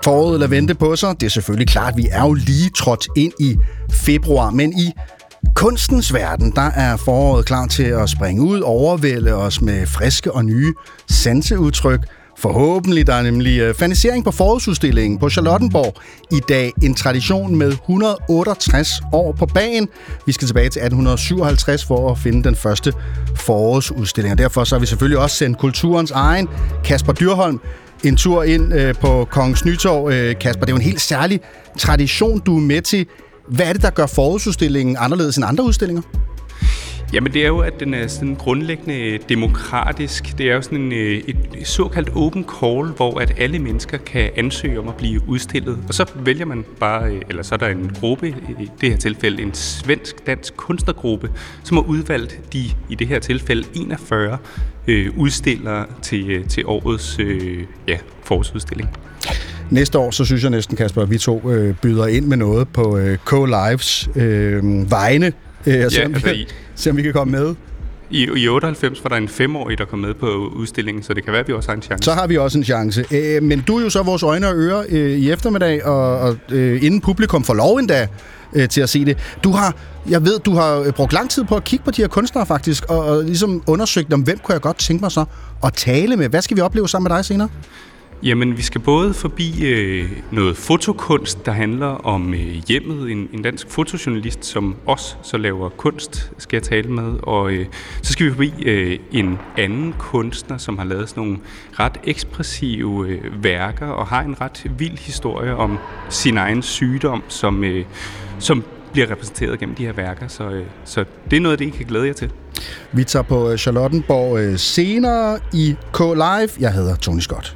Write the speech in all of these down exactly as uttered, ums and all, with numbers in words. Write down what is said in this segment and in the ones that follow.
foråret lader vente på sig. Det er selvfølgelig klart, at vi er jo lige trådt ind i februar, men i kunstens verden, der er foråret klar til at springe ud, overvælde os med friske og nye sanseudtryk. Forhåbentlig, der er nemlig uh, fanisering på forårsudstillingen på Charlottenborg i dag. En tradition med et hundrede og otteogtres år på bagen. Vi skal tilbage til atten syvoghalvtreds for at finde den første forårsudstilling. Og derfor så har vi selvfølgelig også sendt kulturens egen Kasper Dyrholm en tur ind uh, på Kongens Nytorv. Uh, Kasper, det er jo en helt særlig tradition, du er med til. Hvad er det, der gør forårsudstillingen anderledes end andre udstillinger? Jamen det er jo, at den er sådan grundlæggende demokratisk. Det er jo sådan en, et såkaldt open call, hvor at alle mennesker kan ansøge om at blive udstillet. Og så vælger man bare, eller så er der en gruppe, i det her tilfælde en svensk-dansk kunstnergruppe, som har udvalgt de, i det her tilfælde, enogfyrre øh, udstillere til, til årets øh, ja, forårsudstilling. Næste år, så synes jeg næsten, Kasper, at vi to øh, byder ind med noget på øh, K-Lives øh, vegne. Øh, og se, ja, om vi kan, se om vi kan komme med. I, I otteoghalvfems var der en femårig, der kom med på udstillingen, så det kan være, at vi også har en chance. Så har vi også en chance. Øh, men du er jo så vores øjne og ører øh, i eftermiddag, og, og øh, inden publikum får lov endda øh, til at se det. Du har, jeg ved, du har brugt lang tid på at kigge på de her kunstnere faktisk, og, og ligesom undersøgt dem, hvem kunne jeg godt tænke mig så at tale med. Hvad skal vi opleve sammen med dig senere? Jamen, vi skal både forbi øh, noget fotokunst, der handler om øh, hjemmet. En, en dansk fotojournalist, som også så laver kunst, skal jeg tale med. Og øh, så skal vi forbi øh, en anden kunstner, som har lavet sådan nogle ret ekspressive øh, værker, og har en ret vild historie om sin egen sygdom, som, øh, som bliver repræsenteret gennem de her værker. Så, øh, så det er noget af det, I kan glæde jer til. Vi tager på Charlottenborg øh, senere i K-Live. Jeg hedder Tony Scott.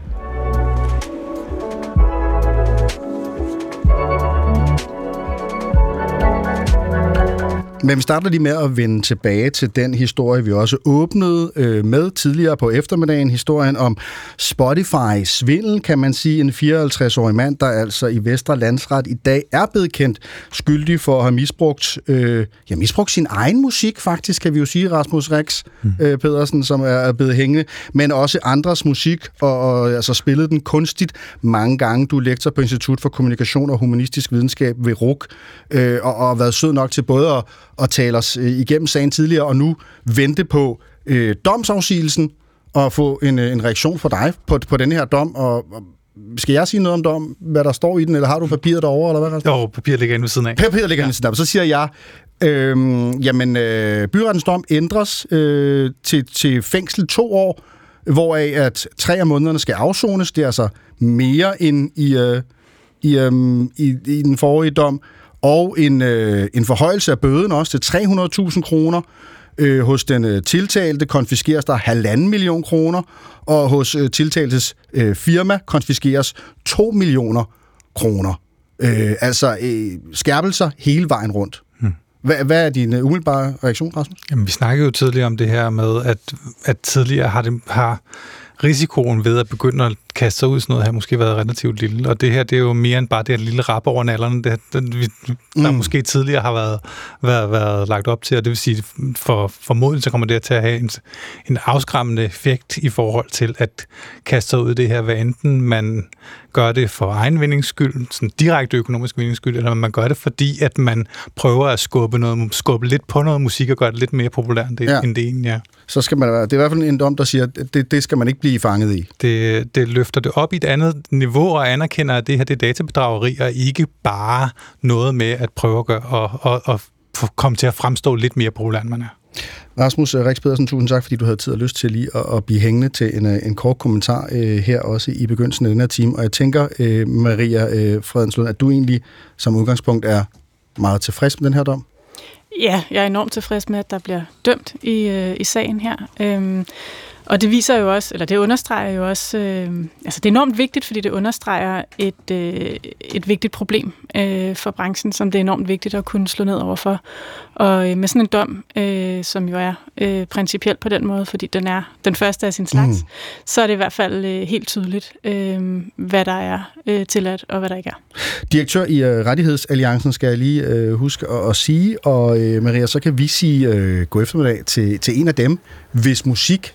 Men vi starter lige med at vende tilbage til den historie, vi også åbnede øh, med tidligere på eftermiddagen. Historien om Spotify-svindel, kan man sige. En fireoghalvtreds-årig mand, der altså i Vestre Landsret i dag er blevet kendt skyldig for at have misbrugt, øh, ja, misbrugt sin egen musik, faktisk, kan vi jo sige, Rasmus Rex mm. øh, Pedersen, som er, er blevet hængende, men også andres musik, og, og altså spillet den kunstigt mange gange. Du er lektor på Institut for Kommunikation og Humanistisk Videnskab ved R U C, øh, og, og har været sød nok til både at og tale os øh, igennem sagen tidligere, og nu vente på øh, domsafsigelsen og få en, en reaktion fra dig på, på den her dom. Og, og skal jeg sige noget om dom, hvad der står i den, eller har du papiret derovre, eller hvad? Jo, papiret ligger inde ved siden af. Papiret ligger inde ved siden af. Så siger jeg, øh, jamen, øh, byrettens dom ændres øh, til, til fængsel to år, hvoraf at tre af månederne skal afsones. Det er altså mere end i, øh, i, øh, i, i den forrige dom. Og en, øh, en forhøjelse af bøden også til tre hundrede tusind kroner. Øh, hos den øh, tiltalte konfiskeres der halvanden million kroner, og hos øh, tiltaltes øh, firma konfiskeres to millioner kroner. Øh, altså øh, skærpelser hele vejen rundt. Hmm. Hvad, hvad er din øh, umiddelbare reaktion, Rasmus? Jamen, vi snakkede jo tidligere om det her med, at, at tidligere har, det, har risikoen ved at begynde at kaste sig ud sådan noget her måske været relativt lille, og det her, det er jo mere end bare det her lille rap over nallerne, det, det, vi, der mm. måske tidligere har været, været, været lagt op til, og det vil sige, for formodentlig så kommer det til at have en, en afskræmmende effekt i forhold til at kaste sig ud i det her, hvad enten man gør det for egen vindings skyld, sådan direkte økonomisk vindings skyld, eller man gør det, fordi at man prøver at skubbe, noget, skubbe lidt på noget musik og gøre det lidt mere populært, end det, ja. end det egentlig er. Så skal man, det er i hvert fald en dom, der siger, at det, det skal man ikke blive fanget i. Det, det løfter det op i et andet niveau og anerkender, at det her det er databedrageri og ikke bare noget med at prøve at gøre og, og, og komme til at fremstå lidt mere populær, end man er. Rasmus Rex Pedersen, tusind tak, fordi du havde tid og lyst til lige at, at blive hængende til en, en kort kommentar øh, her også i begyndelsen af den her time. Og jeg tænker, øh, Maria øh, Fredenslund, at du egentlig som udgangspunkt er meget tilfreds med den her dom? Ja, jeg er enormt tilfreds med, at der bliver dømt i, øh, i sagen her. Øhm, og det viser jo også, eller det understreger jo også, øh, altså det er enormt vigtigt, fordi det understreger et, øh, et vigtigt problem øh, for branchen, som det er enormt vigtigt at kunne slå ned over for. Og øh, med sådan en dom, øh, som jo er øh, principielt på den måde, fordi den er den første af sin slags, mm. så er det i hvert fald øh, helt tydeligt, øh, hvad der er øh, tilladt og hvad der ikke er. Direktør i øh, Rettighedsalliancen skal jeg lige øh, huske at, at sige, og øh, Maria, så kan vi sige øh, god eftermiddag til, til en af dem, hvis musik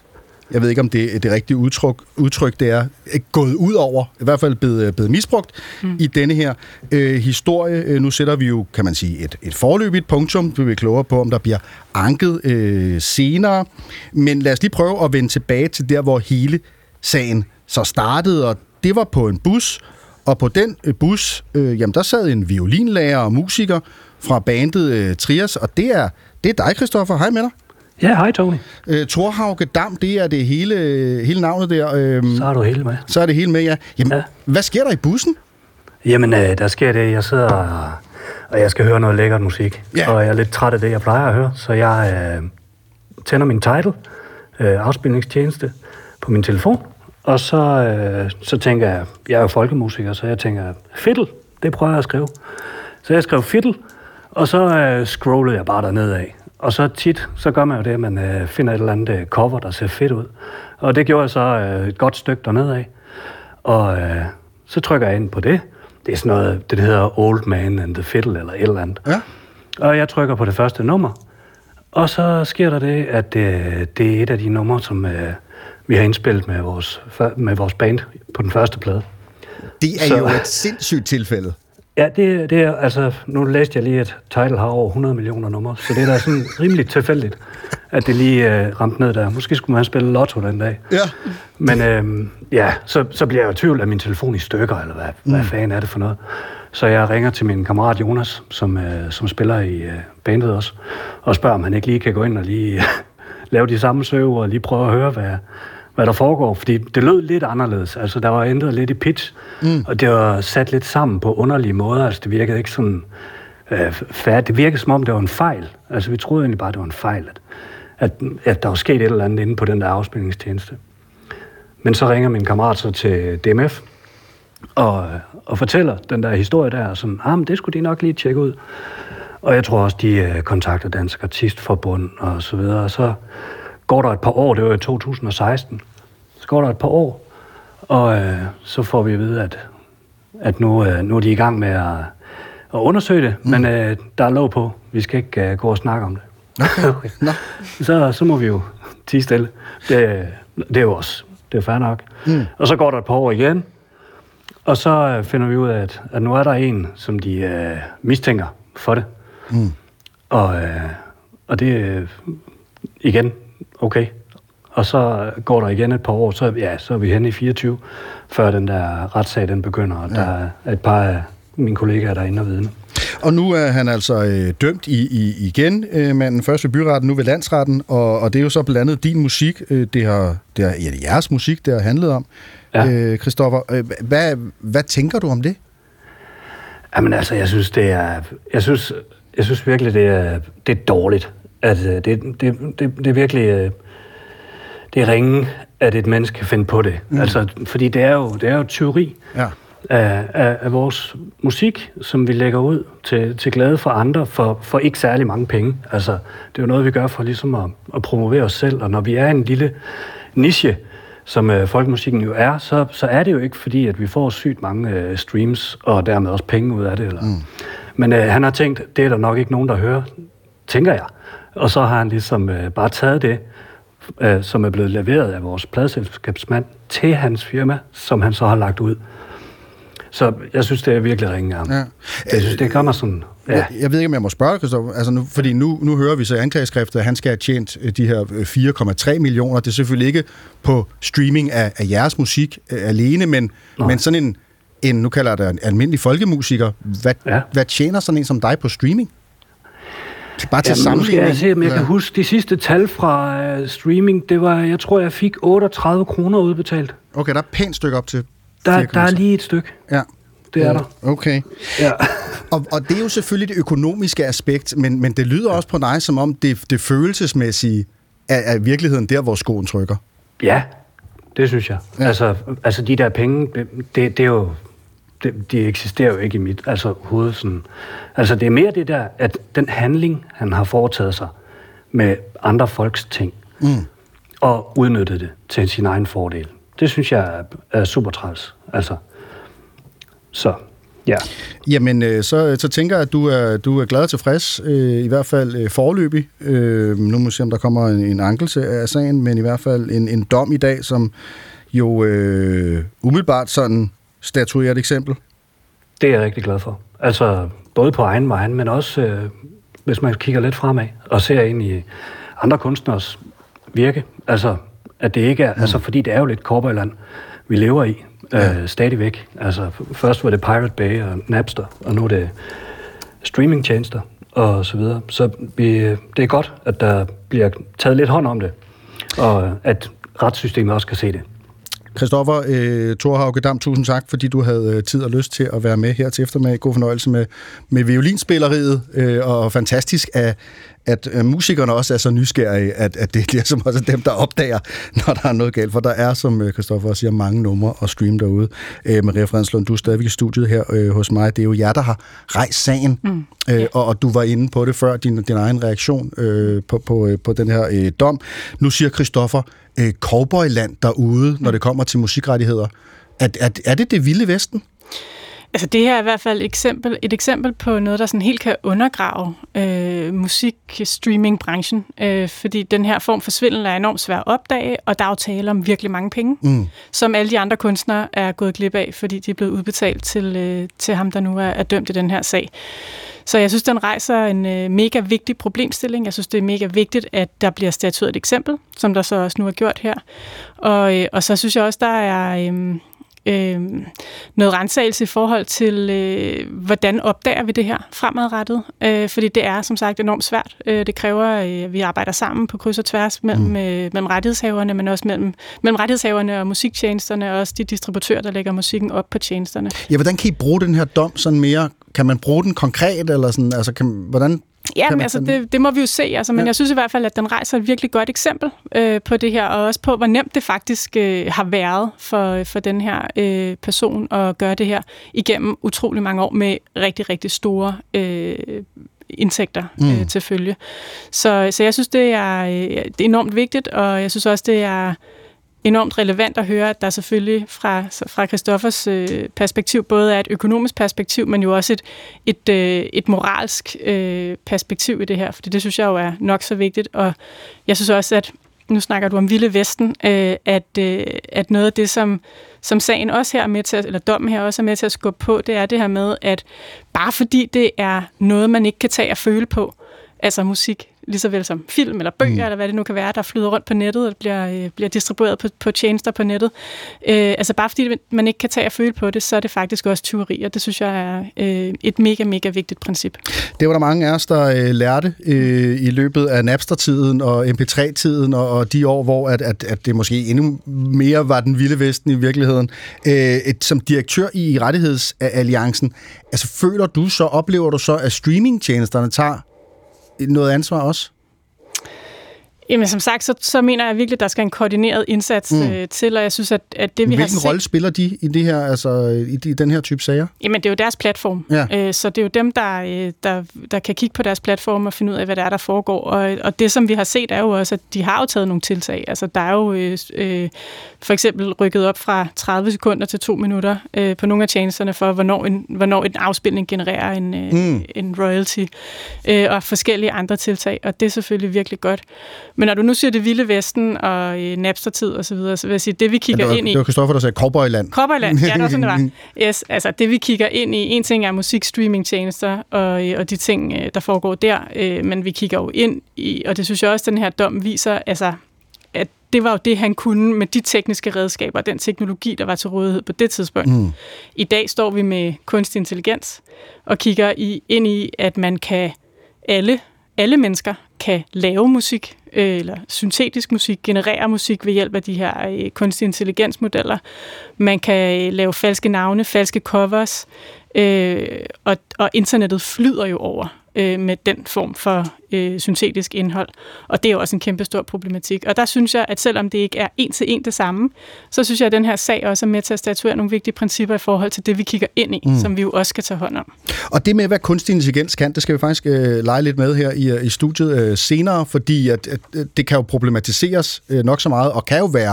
jeg ved ikke, om det er det rigtige udtryk, udtryk det er, gået ud over, i hvert fald blevet, blevet misbrugt mm. i denne her øh, historie. Nu sætter vi jo, kan man sige, et, et forløbigt punktum. Vi vil klogere på, om der bliver anket øh, senere. Men lad os lige prøve at vende tilbage til der, hvor hele sagen så startede, og det var på en bus, og på den bus, øh, jamen der sad en violinlærer og musiker fra bandet øh, Trias, og det er, det er dig, Christoffer. Hej med dig. Ja, hej Tony. Øh, Thorhauge Dam, det er det hele, hele navnet der. Øh, så er du hele med. Så er det hele med, ja. Jamen, ja. Hvad sker der i bussen? Jamen, øh, der sker det, jeg sidder, og jeg skal høre noget lækkert musik, ja. Og jeg er lidt træt af det, jeg plejer at høre, så jeg øh, tænder min Tidal, øh, afspilningstjeneste, på min telefon, og så, øh, så tænker jeg, jeg er jo folkemusiker, så jeg tænker, fiddle, det prøver jeg at skrive. Så jeg skrev fiddle, og så øh, scrollede jeg bare derned af. Og så tit, så gør man jo det, at man øh, finder et eller andet øh, cover, der ser fedt ud. Og det gjorde jeg så øh, et godt stykke derned af. Og øh, så trykker jeg ind på det. Det er sådan noget, det hedder Old Man and the Fiddle, eller et eller andet. Ja. Og jeg trykker på det første nummer. Og så sker der det, at øh, det er et af de numre, som øh, vi har indspillet med vores, med vores band på den første plade. Det er så, jo et sindssygt tilfælde. Ja, det, det er, altså, nu læste jeg lige, at Tidal har over hundrede millioner numre, så det er da sådan rimelig tilfældigt, at det lige øh, ramte ned der. Måske skulle man spille lotto den dag. Ja. Men øh, ja, så, så bliver jeg jo i tvivl af min telefon i stykker, eller hvad, mm. hvad fanden er det for noget. Så jeg ringer til min kammerat Jonas, som, øh, som spiller i øh, bandet også, og spørger, om han ikke lige kan gå ind og lige øh, lave de samme søver, og lige prøve at høre, hvad, hvad der foregår. Fordi det lød lidt anderledes. Altså, der var ændret lidt i pitch, mm. og det var sat lidt sammen på underlige måder. Altså, det virkede ikke sådan øh, færdigt. Det virkede som om, det var en fejl. Altså, vi troede egentlig bare, det var en fejl, at, at, at der var sket et eller andet inde på den der afspilningstjeneste. Men så ringer min kammerat så til D M F, og, og fortæller den der historie der, sådan, ah, men det skulle de nok lige tjekke ud. Og jeg tror også, de øh, kontakter Dansk Artistforbund og så videre. Og så går der et par år, det var i to tusind og seksten, så går der et par år, og øh, så får vi at vide, at, at nu, øh, nu er de i gang med at, at undersøge det, mm. men øh, der er lov på, vi skal ikke øh, gå og snakke om det. Okay. okay. No. så, så må vi jo tie stille. Det, det er jo også, det er fair nok. Mm. Og så går der et par år igen, og så øh, finder vi ud af, at, at nu er der en, som de øh, mistænker for det. Mm. Og, øh, og det øh, igen, okay. Og så går der igen et par år, så, ja, så er vi henne i fireogtyve, før den der retssag den begynder, og ja. Der er et par af mine kollegaer, der er inde og vidne. Og nu er han altså øh, dømt i, i, igen, øh, manden først ved byretten, nu ved landsretten, og, og det er jo så blandt andet din musik, øh, det har, det har, ja, det er jeres musik, det har handlet om. Ja. Øh, Christoffer, øh, hvad, hvad tænker du om det? Jamen altså, jeg synes, det er, jeg synes, jeg synes virkelig, det er, det er dårligt. At det, det, det, det er virkelig, det er ringe, at et menneske kan finde på det. Mm. Altså, fordi det er jo, det er jo tyveri ja. af, af, af vores musik, som vi lægger ud til, til glæde for andre, for, for ikke særlig mange penge. Altså, det er jo noget, vi gør for ligesom at, at promovere os selv, og når vi er en lille niche, som øh, folkemusikken jo er, så, så er det jo ikke fordi, at vi får sygt mange øh, streams, og dermed også penge ud af det. Eller. Mm. Men øh, han har tænkt, det er der nok ikke nogen, der hører, tænker jeg. Og så har han ligesom øh, bare taget det, øh, som er blevet leveret af vores pladeselskabsmand, til hans firma, som han så har lagt ud. Så jeg synes, det er virkelig ringe af ham. Ja. Jeg synes, det kommer sådan... Ja. Jeg, jeg ved ikke, om jeg må spørge, Christoffer. Altså nu, fordi nu, nu hører vi så i anklageskriftet, at han skal have tjent de her fire komma tre millioner. Det er selvfølgelig ikke på streaming af, af jeres musik øh, alene, men, men sådan en, en, nu kalder jeg det en almindelig folkemusiker. Hvad, ja. hvad tjener sådan en som dig på streaming? Bare til sammenligning. Jeg se, om jeg ja. kan huske de sidste tal fra uh, streaming. Det var, jeg tror, jeg fik otteogtredive kroner udbetalt. Okay, der er et pænt stykke op til Der, der er lige et stykke. Ja. Det er der. Okay. Ja. og, og det er jo selvfølgelig det økonomiske aspekt, men, men det lyder også på dig, som om det, det følelsesmæssige er, er virkeligheden der, hvor skoen trykker. Ja, det synes jeg. Ja. Altså, altså de der penge, det, det er jo... Det, de eksisterer jo ikke i mit altså, hoved. Sådan. Altså det er mere det der, at den handling, han har foretaget sig med andre folks ting, mm. og udnyttet det til sin egen fordel. Det synes jeg er, er super træls. Altså, så, Ja. Jamen, øh, så, så tænker jeg, at du er, du er glad og tilfreds, øh, i hvert fald øh, foreløbig. Øh, nu må vi se, om der kommer en, en ankelse af sagen, men i hvert fald en, en dom i dag, som jo øh, umiddelbart sådan statuerer et eksempel. Det er jeg rigtig glad for. Altså, både på egen vej, men også, øh, hvis man kigger lidt fremad og ser ind i andre kunstners virke. Altså, at det ikke er, mm. altså, fordi det er jo lidt cowboyland, vi lever i, ja. øh, stadigvæk. Altså, først var det Pirate Bay og Napster, og nu er det streamingtjenester og så videre. Så vi, det er godt, at der bliver taget lidt hånd om det, og at retssystemet også kan se det. Christoffer øh, Thorhauge Dam, tusind tak, fordi du havde tid og lyst til at være med her til eftermiddag. God fornøjelse med, med violinspilleriet, øh, og fantastisk, at, at øh, musikerne også er så nysgerrige, at, at det er som også dem, der opdager, når der er noget galt. For der er, som Christoffer siger, mange numre at streame derude. Øh, Maria Fredenslund, du er stadigvæk i studiet her øh, hos mig. Det er jo jer, der har rejst sagen, mm. øh, og, og du var inde på det før, din, din egen reaktion øh, på, på, på den her øh, dom. Nu siger Christoffer, øh, cowboyland derude, når det kommer til musikrettigheder. Er, er, er det det vilde vesten? Altså det her er i hvert fald et eksempel, et eksempel på noget, der sådan helt kan undergrave øh, musikstreamingbranchen, øh, fordi den her form for svindel er enormt svær at opdage, og der er jo tale om virkelig mange penge, mm. som alle de andre kunstnere er gået glip af, fordi de er blevet udbetalt til, øh, til ham, der nu er, er dømt i den her sag. Så jeg synes, den rejser en øh, mega vigtig problemstilling. Jeg synes, det er mega vigtigt, at der bliver statueret et eksempel, som der så også nu er gjort her. Og, øh, og så synes jeg også, der er Øh, Øh, noget rensagelse i forhold til, øh, hvordan opdager vi det her fremadrettet. Øh, fordi det er, som sagt, enormt svært. Øh, det kræver, at øh, vi arbejder sammen på kryds og tværs mellem, mm. øh, mellem rettighedshaverne, men også mellem, mellem rettighedshaverne og musiktjenesterne, og også de distributører, der lægger musikken op på tjenesterne. Ja, hvordan kan I bruge den her dom sådan mere? Kan man bruge den konkret, eller sådan, altså, kan, hvordan... Ja, men altså, det, det må vi jo se, altså, men ja. Jeg synes i hvert fald, at den rejser et virkelig godt eksempel øh, på det her, og også på, hvor nemt det faktisk øh, har været for, for den her øh, person at gøre det her igennem utrolig mange år med rigtig, rigtig store øh, indtægter mm. øh, til følge. Så, så jeg synes, det er, øh, det er enormt vigtigt, og jeg synes også, det er enormt relevant at høre, at der selvfølgelig fra, fra Christoffers øh, perspektiv både er et økonomisk perspektiv, men jo også et, et, øh, et moralsk øh, perspektiv i det her, for det synes jeg jo er nok så vigtigt, og jeg synes også, at nu snakker du om Vilde Vesten, øh, at, øh, at noget af det, som, som sagen også her er med til, at, eller dommen her også er med til at skubbe på, det er det her med, at bare fordi det er noget, man ikke kan tage og føle på, altså musik, lige så vel som film eller bøger, mm. eller hvad det nu kan være, der flyder rundt på nettet, og bliver, øh, bliver distribueret på, på tjenester på nettet. Øh, altså bare fordi man ikke kan tage og føle på det, så er det faktisk også tyveri, og det synes jeg er øh, et mega, mega vigtigt princip. Det var der mange af os, der øh, lærte øh, i løbet af Napster-tiden og M P tre-tiden, og, og de år, hvor at, at, at det måske endnu mere var den vilde vesten i virkeligheden. Øh, et, som direktør i Rettighedsalliancen, altså føler du så, oplever du så, at streamingtjenesterne tager noget ansvar også? Jamen som sagt, så, så mener jeg virkelig, at der skal en koordineret indsats mm. øh, til, og jeg synes, at, at det vi Hvilken har set... Hvilken rolle spiller de i det her, altså i, de, i den her type sager? Jamen det er jo deres platform, ja. øh, så det er jo dem, der, øh, der, der kan kigge på deres platform og finde ud af, hvad der er, der foregår, og, og det som vi har set er jo også, at de har jo taget nogle tiltag, altså der er jo øh, øh, for eksempel rykket op fra tredive sekunder til to minutter øh, på nogle af tjenesterne for, hvornår en, hvornår en afspilning genererer en, øh, mm. en royalty, øh, og forskellige andre tiltag, og det er selvfølgelig virkelig godt. Men når du nu siger det vilde vesten og øh, Napster-tid og så videre, så vil jeg sige, det vi kigger ja, det var, ind i... Det var Christoffer, der sagde cowboyland. Cowboyland, ja, det var sådan, det var. Yes, altså det vi kigger ind i, en ting er musikstreamingtjenester og, og de ting, der foregår der, øh, men vi kigger jo ind i, og det synes jeg også, den her dom viser, altså, at det var jo det, han kunne med de tekniske redskaber, den teknologi, der var til rådighed på det tidspunkt. Mm. I dag står vi med kunstig intelligens og kigger i, ind i, at man kan alle, alle mennesker kan lave musik, eller syntetisk musik, generere musik ved hjælp af de her øh, kunstig intelligensmodeller. Man kan lave falske navne, falske covers, øh, og, og internettet flyder jo over øh, med den form for øh, syntetisk indhold. Og det er jo også en kæmpe stor problematik. Og der synes jeg, at selvom det ikke er en til en det samme, så synes jeg, at den her sag også er med til at statuere nogle vigtige principper i forhold til det, vi kigger ind i, mm. som vi jo også skal tage hånd om. Og det med, hvad kunstig intelligens kan, det skal vi faktisk øh, lege lidt med her i, i studiet øh, senere, fordi at, at det kan jo problematiseres øh, nok så meget, og kan jo være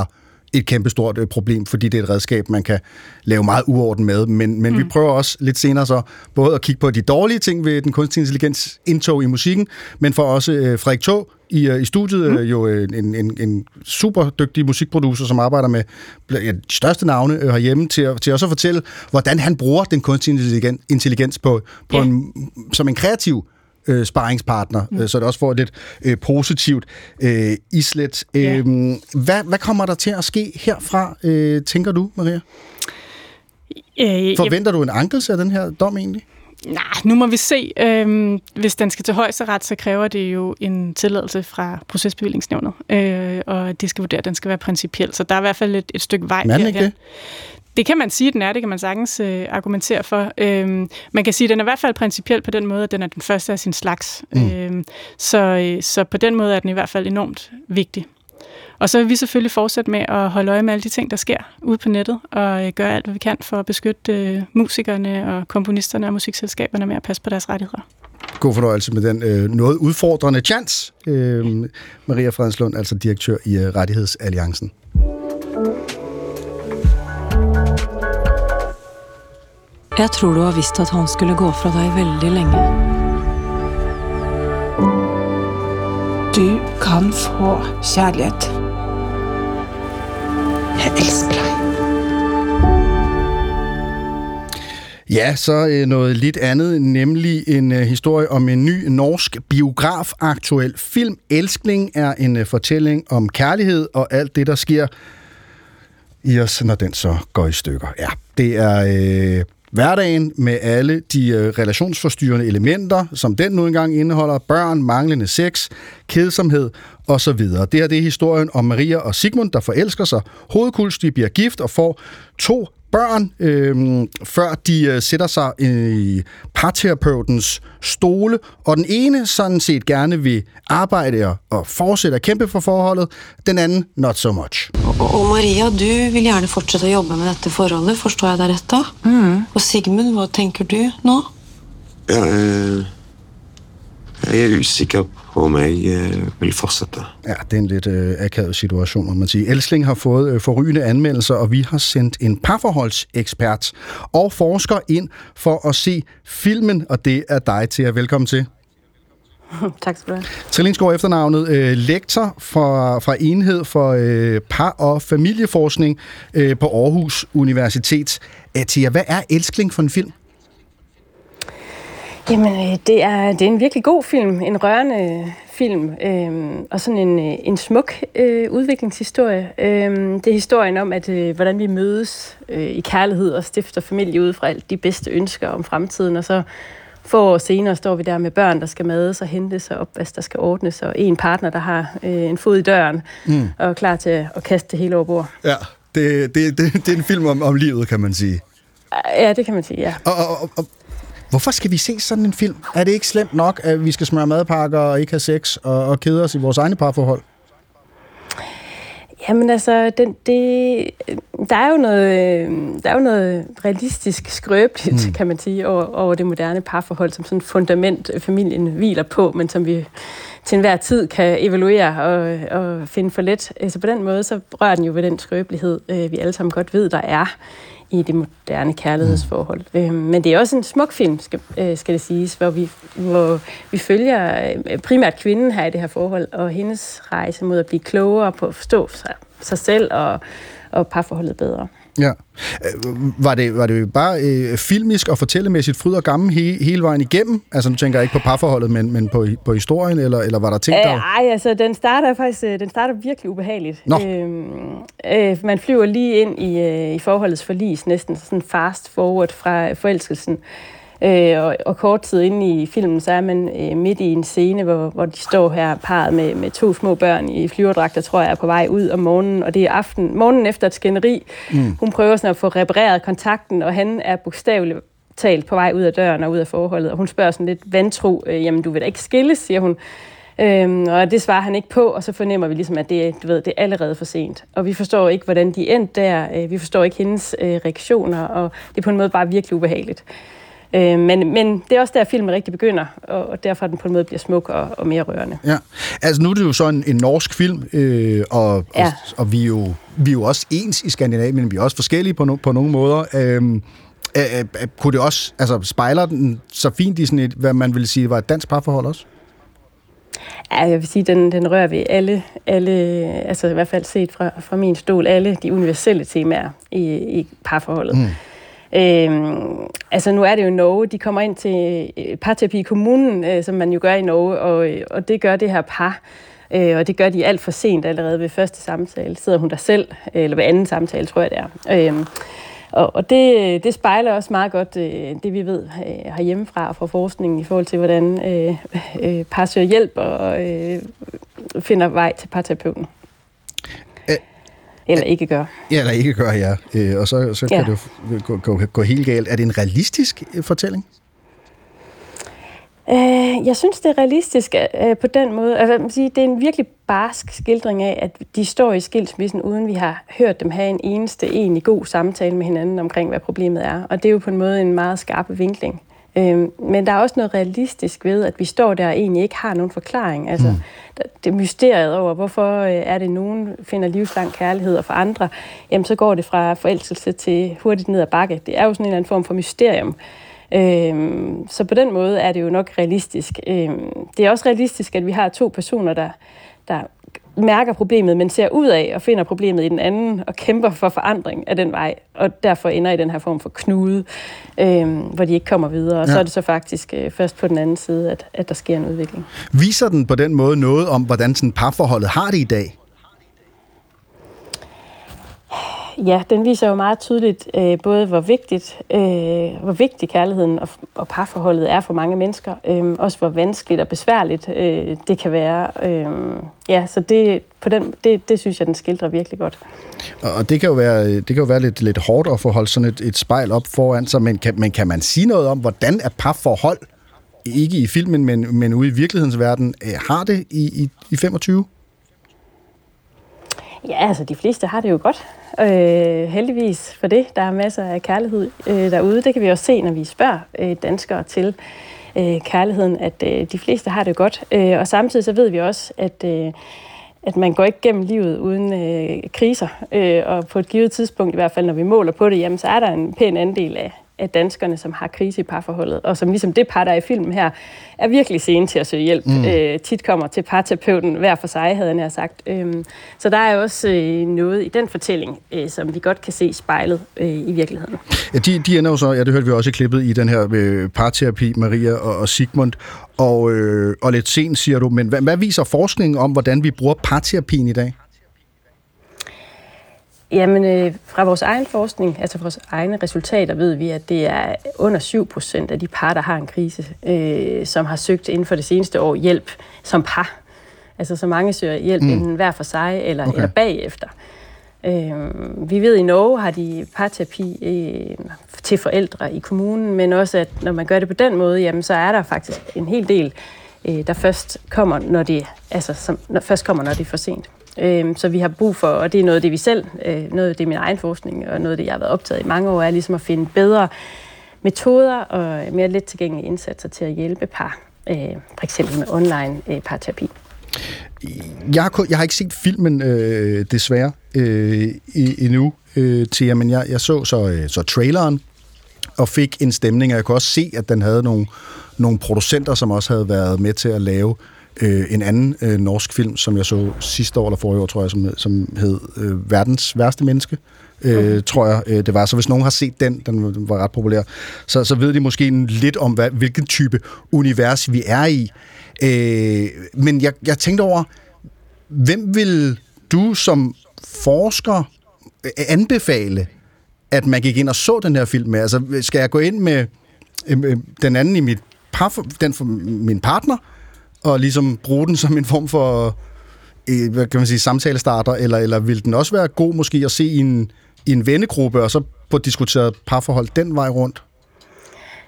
et kæmpestort øh, problem, fordi det er et redskab, man kan lave meget uorden med. Men, men mm. vi prøver også lidt senere så både at kigge på de dårlige ting ved den kunstige intelligens indtog i musikken, men for også øh, Frederik Taag i, øh, i studiet, mm. øh, jo øh, en, en, en super dygtig musikproducer, som arbejder med ja, de største navne øh, herhjemme, til, til også at fortælle, hvordan han bruger den kunstige intelligens på, på yeah. en, som en kreativ Øh, sparringspartner, mm. øh, så det også får et lidt øh, positivt øh, islet. Yeah. Øh, hvad, hvad kommer der til at ske herfra, øh, tænker du, Maria? Øh, Forventer jeg... du en ankelse af den her dom egentlig? Nej, nu må vi se. Øhm, hvis den skal til højesteret, så kræver det jo en tilladelse fra procesbevillingsnævnet, øh, og det skal vurdere, at den skal være principiel. Så der er i hvert fald et, et stykke vej. Men ikke det? Det kan man sige, den er. Det kan man sagtens øh, argumentere for. Øhm, man kan sige, at den er i hvert fald principiel på den måde, at den er den første af sin slags. Mm. Øhm, så, øh, så på den måde er den i hvert fald enormt vigtig. Og så vil vi selvfølgelig fortsætte med at holde øje med alle de ting, der sker ude på nettet, og øh, gøre alt, hvad vi kan for at beskytte øh, musikerne og komponisterne og musikselskaberne med at passe på deres rettigheder. God fornøjelse med den øh, noget udfordrende chance. Øh, Maria Fredenslund, altså direktør i øh, Rettighedsalliancen. Jeg tror du har vidst, at han skulle gå fra dig veldig længe. Du kan få kærlighed. Jeg elsker dig. Ja, så øh, noget lidt andet, nemlig en øh, historie om en ny norsk biograf-aktuel film. Elskling er en øh, fortælling om kærlighed og alt det, der sker i os, når den så går i stykker. Ja, det er øh, hverdagen med alle de øh, relationsforstyrrende elementer, som den nu engang indeholder: børn, manglende sex, kedsomhed osv. Det her det er historien om Maria og Sigmund, der forelsker sig hovedkulst, bliver gift og får to børn, øh, før de øh, sætter sig i parterapeutens stole, og den ene sådan set gerne vil arbejde og fortsætte at kæmpe for forholdet, den anden not so much. Og, og Maria, du vil gerne fortsætte at jobbe med dette forholdet, forstår jeg dig ret da? Mm. Og Sigmund, hvad tænker du nu? Ja, øh, jeg er usikker på, om jeg øh, vil fortsætte. Ja, det er en lidt øh, akavet situation, må man sige. Elskling har fået øh, forrygende anmeldelser, og vi har sendt en parforholdsekspert og forsker ind for at se filmen, og det er dig til at velkommen til. Tak skal du have. Trillingsgaard efternavnet, øh, lektor fra, fra Enhed for øh, Par- og Familieforskning øh, på Aarhus Universitet. Tia, hvad er Elskling for en film? Jamen, det er, det er en virkelig god film, en rørende film, øh, og sådan en, en smuk øh, udviklingshistorie. Øh, det er historien om, at øh, hvordan vi mødes øh, i kærlighed og stifter familie ud fra alt de bedste ønsker om fremtiden, og så få år senere står vi der med børn, der skal mades og hentes og opvask, der skal ordnes, og en partner, der har øh, en fod i døren mm. og er klar til at, at kaste det hele over bord. Ja, det, det, det, det er en film om, om livet, kan man sige. Ja, det kan man sige, ja. Og, og, og hvorfor skal vi se sådan en film? Er det ikke slemt nok, at vi skal smøre madpakker og ikke have sex og, og kede os i vores egne parforhold? Jamen altså, den, det, der, er jo noget, der er jo noget realistisk skrøbeligt, mm. kan man sige, over, over det moderne parforhold, som sådan et fundament, familien hviler på, men som vi til enhver tid kan evaluere og, og finde for let. Så på den måde, så rører den jo ved den skrøbelighed, vi alle sammen godt ved, der er i det moderne kærlighedsforhold. Mm. Men det er også en smuk film, skal, skal det siges, hvor vi, hvor vi følger primært kvinden her i det her forhold, og hendes rejse mod at blive klogere på at forstå sig, sig selv og, og parforholdet bedre. Ja. Var det, var det bare øh, filmisk og fortællemæssigt fryd og gammel he, hele vejen igennem? Altså nu tænker jeg ikke på parforholdet, men, men på, på historien, eller, eller var der ting der? Nej, altså den starter faktisk den starter virkelig ubehageligt. Øhm, øh, man flyver lige ind i, øh, i forholdets forlis, næsten sådan fast forward fra forelskelsen. Øh, og, og kort tid inde i filmen, så er man øh, midt i en scene, hvor, hvor de står her parret med, med to små børn i flyverdragter, tror jeg, er på vej ud om morgenen, og det er aften, morgenen efter et skænderi. Mm. Hun prøver sådan at få repareret kontakten, og han er bogstaveligt talt på vej ud af døren og ud af forholdet, og hun spørger sådan lidt vantro, øh, jamen du vil da ikke skilles, siger hun. Øhm, og det svarer han ikke på, og så fornemmer vi ligesom, at det, du ved, det er allerede for sent. Og vi forstår ikke, hvordan de endte der, øh, vi forstår ikke hendes øh, reaktioner, og det er på en måde bare virkelig ubehageligt. Øh, men, men det er også der, filmen rigtig begynder, og, og derfor den på en måde bliver smuk og, og mere rørende. Ja, altså nu er det jo så en, en norsk film, øh, og, ja. og, og vi, er jo, vi er jo også ens i Skandinavien, men vi er også forskellige på, no, på nogle måder. Øh, øh, øh, kunne det også, altså spejler den så fint i sådan et, hvad man ville sige, var et dansk parforhold også? Ja, jeg vil sige, den, den rører ved alle, alle, altså i hvert fald set fra, fra min stol, alle de universelle temaer i, i parforholdet. Mm. Øhm, altså nu er det jo Norge, de kommer ind til parterapi i kommunen, øh, som man jo gør i Norge, og, og det gør det her par, øh, og det gør de alt for sent allerede ved første samtale. Sidder hun der selv, eller ved anden samtale, tror jeg det er. Øhm, og og det, det spejler også meget godt øh, det, vi ved øh, herhjemmefra og fra forskningen i forhold til, hvordan øh, øh, par søger hjælp og øh, finder vej til parterapeuten. Eller ikke gør. Ja, eller ikke gør, ja. Øh, og så, så kan ja. det jo gå, gå, gå helt galt. Er det en realistisk fortælling? Øh, jeg synes, det er realistisk øh, på den måde. Altså, jeg vil sige, det er en virkelig barsk skildring af, at de står i skilsmissen, uden vi har hørt dem have en eneste egentlig god samtale med hinanden omkring, hvad problemet er. Og det er jo på en måde en meget skarp vinkling. Øh, men der er også noget realistisk ved, at vi står der og egentlig ikke har nogen forklaring. Altså, mm. det mysteriet over, hvorfor er det, nogen finder livslang kærlighed, og for andre, jamen så går det fra forelskelse til hurtigt ned ad bakke. Det er jo sådan en eller anden form for mysterium. Øhm, så på den måde er det jo nok realistisk. Øhm, det er også realistisk, at vi har to personer, der, der mærker problemet, men ser ud af og finder problemet i den anden og kæmper for forandring af den vej, og derfor ender i den her form for knude, øhm, hvor de ikke kommer videre. Og ja. så er det så faktisk øh, først på den anden side, at, at der sker en udvikling. Viser den på den måde noget om, hvordan sådan parforholdet har det i dag? Ja, den viser jo meget tydeligt øh, både, hvor vigtigt, øh, hvor vigtig kærligheden og, og parforholdet er for mange mennesker. Øh, også hvor vanskeligt og besværligt øh, det kan være. Øh, ja, så det, på den, det, det synes jeg, den skildrer virkelig godt. Og det kan jo være, det kan jo være lidt, lidt hårdt at få holdt sådan et, et spejl op foran sig, men kan, men kan man sige noget om, hvordan er parforhold, ikke i filmen, men, men ude i virkelighedens verden, har det i, i, i femogtyve? Ja, altså de fleste har det jo godt. Øh, heldigvis for det. Der er masser af kærlighed øh, derude. Det kan vi også se, når vi spørger øh, danskere til øh, kærligheden, at øh, de fleste har det godt. Øh, og samtidig så ved vi også, at, øh, at man går ikke gennem livet uden øh, kriser. Øh, og på et givet tidspunkt, i hvert fald når vi måler på det, jamen, så er der en pæn andel af, af danskerne, som har krise i parforholdet. Og som ligesom det par, der er i filmen her, er virkelig sene til at søge hjælp. Mm. Øh, tit kommer til parterapeuten hver for sig, havde han sagt. Øhm, så der er også øh, noget i den fortælling, øh, som vi godt kan se spejlet øh, i virkeligheden. Ja, de, de ender jo så, ja, det hørte vi også i klippet i den her øh, parterapi, Maria og, og Sigmund. Og, øh, og lidt sent, siger du, men hvad, hvad viser forskningen om, hvordan vi bruger parterapien i dag? Jamen, øh, fra vores egen forskning, altså fra vores egne resultater, ved vi, at det er under syv procent af de par, der har en krise, øh, som har søgt inden for det seneste år hjælp som par. Altså, så mange søger hjælp mm. enten hver for sig eller, okay. eller bagefter. Øh, vi ved, i Norge har de parterapi øh, til forældre i kommunen, men også, at når man gør det på den måde, jamen, så er der faktisk en hel del, øh, der først kommer, når det, altså, som, når, først kommer, når det er for sent. Så vi har brug for, og det er noget af det, vi selv, noget af det, min egen forskning, og noget af det, jeg har været optaget i mange år, er ligesom at finde bedre metoder og mere let tilgængelige indsatser til at hjælpe par, for eksempel med online parterapi. Jeg har, jeg har ikke set filmen, øh, desværre, øh, endnu øh, til jer, men jeg, jeg så så, så traileren og fik en stemning, og jeg kunne også se, at den havde nogle, nogle producenter, som også havde været med til at lave Øh, en anden øh, norsk film, som jeg så sidste år eller forrige år, tror jeg, som, som hed øh, Verdens værste menneske, øh, okay. tror jeg, øh, det var. Så hvis nogen har set den, den var ret populær, så, så ved de måske lidt om, hvad, hvilken type univers vi er i. Øh, men jeg, jeg tænkte over, hvem vil du som forsker anbefale, at man gik ind og så den her film med? Altså, skal jeg gå ind med øh, den anden i mit par, den for min partner, og ligesom bruge den som en form for, hvad kan man sige, samtalestarter, eller, eller vil den også være god måske at se i en, i en vennegruppe, og så få diskuteret parforhold den vej rundt?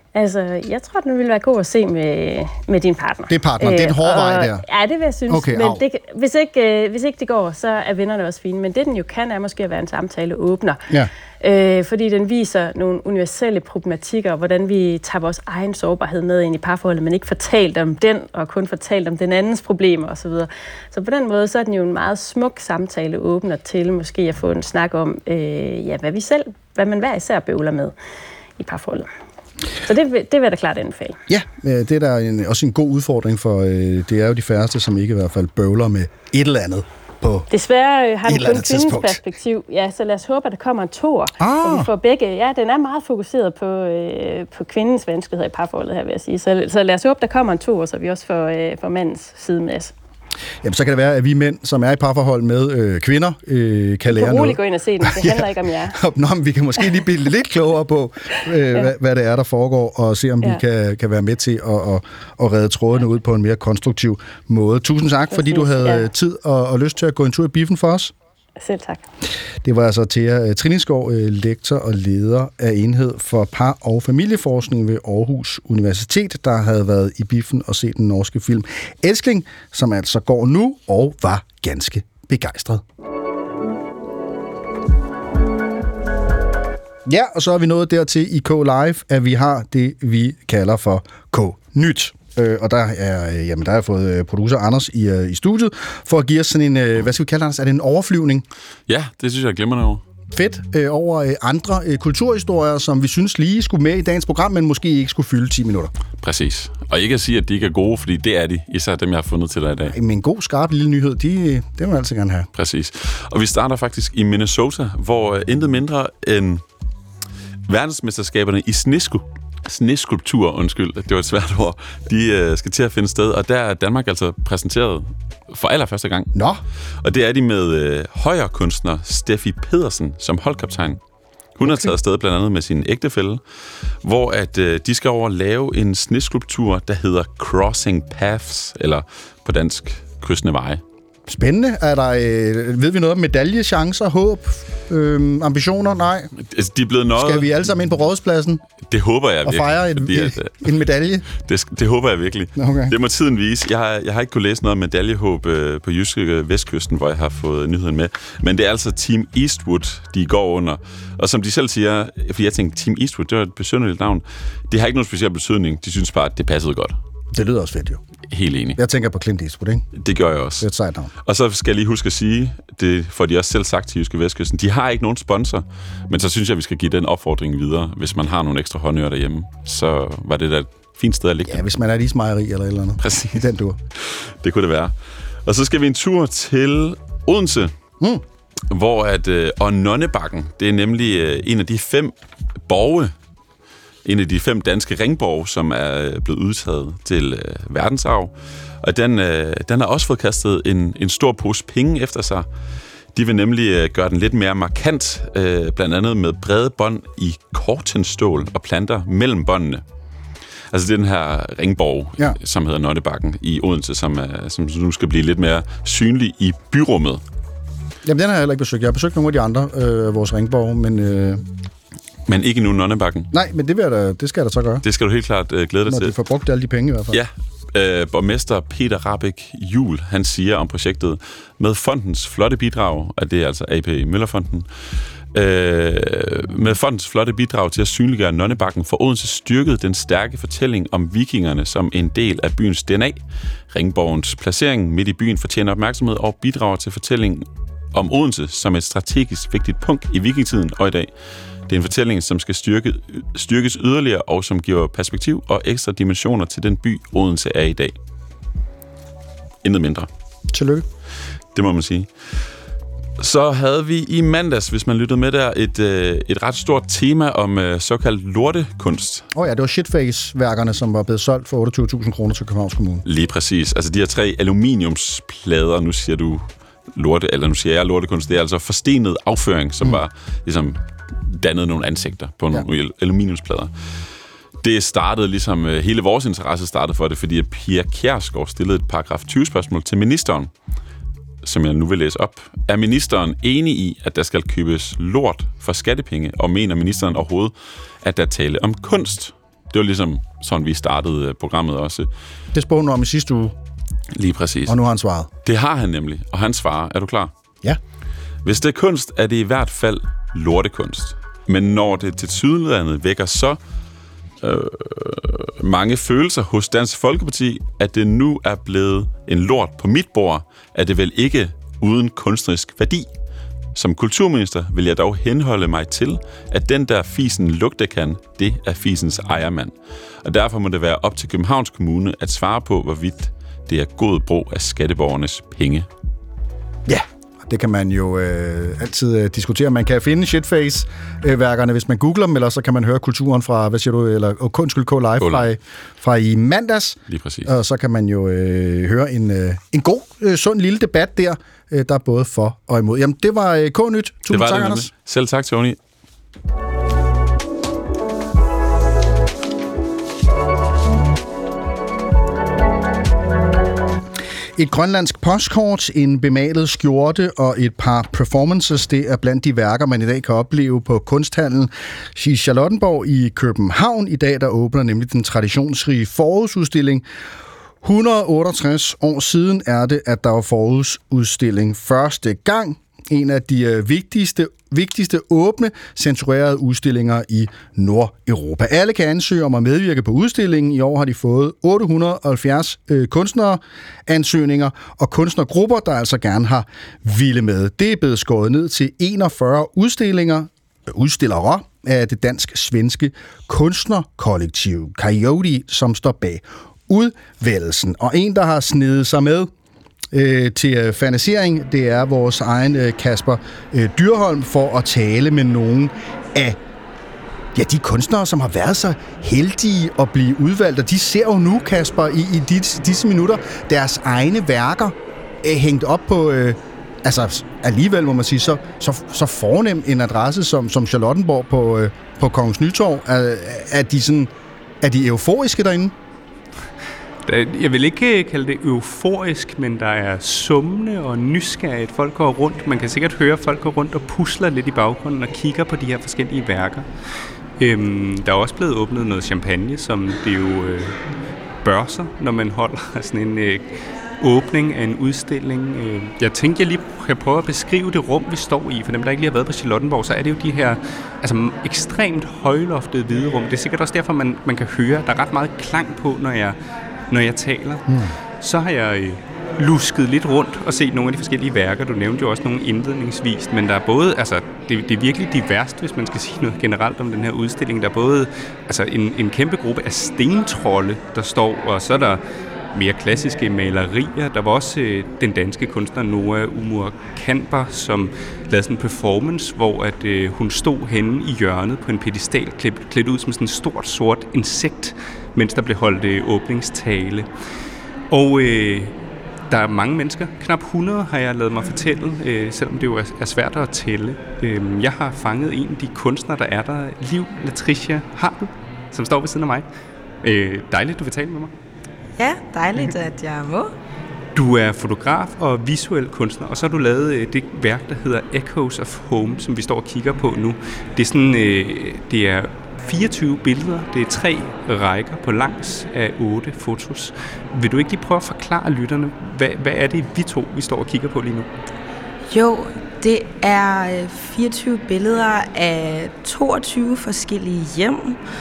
Altså, jeg tror, den ville være god at se med, med din partner. Det er partner, det er en hård vej der. Ja, det vil jeg synes. Okay, men det, hvis, ikke, øh, hvis ikke det går, så er vennerne også fine. Men det, den jo kan, er måske at være en samtale åbner. Ja. Øh, fordi den viser nogle universelle problematikker, hvordan vi tager vores egen sårbarhed med ind i parforholdet, men ikke fortalt om den, og kun fortalt om den andens problemer osv. Så, så på den måde, så er den jo en meget smuk samtale åbner til måske at få en snak om, øh, ja, hvad vi selv, hvad man hver især bøvler med i parforholdet. Så det, det vil jeg da klart anbefale. Ja, det er da en, også en god udfordring, for øh, det er jo de færreste, som ikke i hvert fald bøvler med et eller andet på desværre har vi kun kvindens tidspunkt. perspektiv. Ja, så lad os håbe, at der kommer en toer. Ah. Og vi får begge. Ja, den er meget fokuseret på, øh, på kvindens vanskeligheder i parforholdet her, vil jeg sige. Så, så lad os håbe, der kommer en toer, så vi også får, øh, får mandens side med os. Jamen, så kan det være, at vi mænd, som er i parforhold med øh, kvinder, øh, kan lære noget. Du kan roligt gå ind og se den. Det handler ja. ikke om jer. Nå, men vi kan måske lige blive lidt klogere på, øh, ja. hvad, hvad det er, der foregår, og se, om ja. vi kan, kan være med til at, at, at redde trådene ja. ud på en mere konstruktiv måde. Tusind tak, Præcis, fordi du havde ja. tid og, og lyst til at gå en tur i biffen for os. Selv tak. Det var altså Thea Trinningsgaard, lektor og leder af enhed for par- og familieforskning ved Aarhus Universitet, der havde været i biffen og set den norske film Elskling, som altså går nu og var ganske begejstret. Ja, og så er vi nået dertil i K-Live, at vi har det, vi kalder for K-Nyt. Øh, og der er, øh, jamen, der har jeg fået producer Anders i, øh, i studiet, for at give os sådan en, øh, hvad skal vi kalde Anders? Er det en overflyvning? Ja, det synes jeg er glimrende over. Fedt øh, over øh, andre øh, kulturhistorier, som vi synes lige skulle med i dagens program, men måske ikke skulle fylde ti minutter. Præcis. Og ikke at sige, at de ikke er gode, fordi det er de, især dem, jeg har fundet til dig i dag. Men en god, skarp lille nyhed, de, det vil man altid gerne have. Præcis. Og vi starter faktisk i Minnesota, hvor øh, intet mindre end verdensmesterskaberne i snesku sneskulptur, undskyld, det var et svært ord, de øh, skal til at finde sted, og der er Danmark altså præsenteret for allerførste gang. Nå. Og det er de med øh, højrekunstner Steffi Pedersen som holdkaptajn. Hun okay. har taget afsted blandt andet med sin ægtefælle, hvor at øh, de skal over at lave en sneskulptur, der hedder Crossing Paths, eller på dansk, krydsende veje. Spændende. Er der, øh, ved vi noget om medaljechancer, håb, øh, ambitioner? Nej. Altså, de er blevet noget... Skal vi alle sammen ind på Rådhuspladsen? Det håber jeg og virkelig. Og fejre en, fordi, at, en medalje? Det, det håber jeg virkelig. Okay. Det må tiden vise. Jeg har, jeg har ikke kunnet læse noget om medaljehåb øh, på jyske Vestkysten, hvor jeg har fået nyheden med. Men det er altså Team Eastwood, de går under. Og som de selv siger, fordi jeg tænkte, Team Eastwood, det var et besynderligt navn. Det har ikke nogen speciel betydning. De synes bare, at det passede godt. Det lyder også fedt, jo. Helt enig. Jeg tænker på Clint Eastwood, ikke? Det gør jeg også. Det er et sejt navn. Og så skal jeg lige huske at sige, det får de også selv sagt til Jyske Vestkysten, de har ikke nogen sponsor, men så synes jeg, vi skal give den opfordring videre. Hvis man har nogle ekstra håndører derhjemme, så var det da et fint sted at ligge. Ja, hvis man er et ismejeri eller et eller andet. Præcis. I den dur. Det kunne det være. Og så skal vi en tur til Odense, mm. hvor at, øh, og Nonnebakken, det er nemlig øh, en af de fem borge, en af de fem danske ringborge, som er blevet udtaget til øh, verdensarv. Og den, øh, den har også fået kastet en, en stor pose penge efter sig. De vil nemlig øh, gøre den lidt mere markant, øh, blandt andet med brede bånd i kortenstål og planter mellem båndene. Altså det er den her ringborg, ja. som hedder Nonnebakken i Odense, som, er, som nu skal blive lidt mere synlig i byrummet. Jamen den har jeg heller ikke besøgt. Jeg har besøgt nogle af de andre, øh, vores ringborge, men... Øh Men ikke nu Nonnebakken. Nej, men det, vil jeg da, det skal jeg da så gøre. Det skal du helt klart øh, glæde dig Når til. Når du får brugt alle de penge i hvert fald. Ja. Øh, borgmester Peter Rahbek Juhl, han siger om projektet, med fondens flotte bidrag, og det er altså A P Møllerfonden, øh, med fondens flotte bidrag til at synliggøre Nonnebakken for Odense styrkede den stærke fortælling om vikingerne som en del af byens D N A. Ringborgens placering midt i byen fortjener opmærksomhed og bidrager til fortællingen om Odense som et strategisk vigtigt punkt i vikingetiden og i dag. Det er en fortælling, som skal styrke, styrkes yderligere, og som giver perspektiv og ekstra dimensioner til den by, Odense er i dag. Intet mindre. Tillykke. Det må man sige. Så havde vi i mandags, hvis man lyttede med der, et, et ret stort tema om såkaldt lortekunst. Åh oh ja, det var shitface-værkerne, som var blevet solgt for otteogtyve tusind kroner til Københavns Kommune. Lige præcis. Altså de her tre aluminiumsplader, nu siger du lorte, eller nu siger jeg lortekunst, det er altså forstenet afføring, som mm. var ligesom dannet nogle ansigter på nogle ja. aluminiumsplader. Det startede ligesom, hele vores interesse startede for det, fordi Pia Kjærsgaard stillede et paragraf tyve spørgsmål til ministeren, som jeg nu vil læse op. Er ministeren enig i, at der skal købes lort for skattepenge, og mener ministeren overhovedet, at der er tale om kunst? Det var ligesom sådan, vi startede programmet også. Det spurgte du om i sidste uge. Lige præcis. Og nu har han svaret. Det har han nemlig, og han svarer. Er du klar? Ja. Hvis det er kunst, er det i hvert fald lortekunst. Men når det til tydeligheden vækker så øh, mange følelser hos Dansk Folkeparti, at det nu er blevet en lort på mit bord, er det vel ikke uden kunstnerisk værdi. Som kulturminister vil jeg dog henholde mig til, at den der fisen lugtekan, det er fisens ejermand. Og derfor må det være op til Københavns Kommune at svare på, hvorvidt det er god brug af skatteborgernes penge. Ja, det kan man jo øh, altid øh, diskutere. Man kan finde shitface-værkerne, hvis man googler dem, eller så kan man høre kulturen fra, hvad siger du, eller Kunstkyld K Live fra, fra i mandags. Lige præcis. Og så kan man jo øh, høre en, øh, en god, øh, sund lille debat der, øh, der er både for og imod. Jamen, det var øh, K-nyt. Tusind tak, Anders. Selv tak, Tony. Et grønlandsk postkort, en bemalet skjorte og et par performances, det er blandt de værker, man i dag kan opleve på kunsthallen i Charlottenborg i København. I dag der åbner nemlig den traditionsrige forårsudstilling. et hundrede og otteogtres år siden er det, at der var forårsudstilling første gang. En af de vigtigste, vigtigste åbne, censurerede udstillinger i Nordeuropa. Alle kan ansøge om at medvirke på udstillingen. I år har de fået otte hundrede og halvfjerds øh, kunstneransøgninger og kunstnergrupper, der altså gerne har ville med. Det er blevet skåret ned til enogfyrre udstillinger, øh, udstillere af det dansk-svenske kunstnerkollektiv Coyote, som står bag udvælgelsen. Og en, der har snedet sig med Øh, til øh, fanisering, det er vores egen øh, Kasper øh, Dyrholm for at tale med nogle af ja, de kunstnere, som har været så heldige at blive udvalgt. Og de ser jo nu, Kasper, i, i disse, disse minutter, deres egne værker øh, hængt op på, øh, altså alligevel må man sige, så, så, så fornem en adresse som, som Charlottenborg på, øh, på Kongens Nytorv. Er, er, de sådan, er de euforiske derinde? Jeg vil ikke kalde det euforisk, men der er summende og nysgerrigt. Folk går rundt. Man kan sikkert høre, at folk går rundt og pusler lidt i baggrunden og kigger på de her forskellige værker. Øhm, der er også blevet åbnet noget champagne, som det jo øh, børser, når man holder sådan en øh, åbning af en udstilling. Øh, jeg tænkte, jeg lige kan prøve at beskrive det rum, vi står i. For dem, der ikke lige har været på Charlottenborg, så er det jo de her altså, ekstremt højloftede hvide rum. Det er sikkert også derfor, man, man kan høre, der er ret meget klang på, når jeg Når jeg taler, mm. så har jeg øh, lusket lidt rundt og set nogle af de forskellige værker. Du nævnte jo også nogle indledningsvis, men der er både, altså, det, det er virkelig diverst, hvis man skal sige noget generelt om den her udstilling. Der er både altså, en, en kæmpe gruppe af stentrolde, der står, og så er der mere klassiske malerier. Der var også øh, den danske kunstner Noah Umur Kanber, som lavede sådan en performance, hvor at, øh, hun stod henne i hjørnet på en pedestal, klædt, klædt ud som sådan en stort sort insekt, mens der blev holdt øh, åbningstale. Og øh, der er mange mennesker. Knap hundrede har jeg lavet mig fortælle, øh, selvom det jo er, er svært at tælle. Øh, jeg har fanget en af de kunstnere, der er der, Liv Latricia Harbel, som står ved siden af mig. Øh, dejligt, du vil tale med mig. Ja, dejligt, at jeg må. Du er fotograf og visuel kunstner, og så har du lavet det værk, der hedder Echoes of Home, som vi står og kigger på nu. Det er sådan, det er fireogtyve billeder, det er tre rækker på langs af otte fotos. Vil du ikke lige prøve at forklare lytterne, hvad, hvad er det, vi to, vi står og kigger på lige nu? Jo, det er fireogtyve billeder af toogtyve forskellige hjem,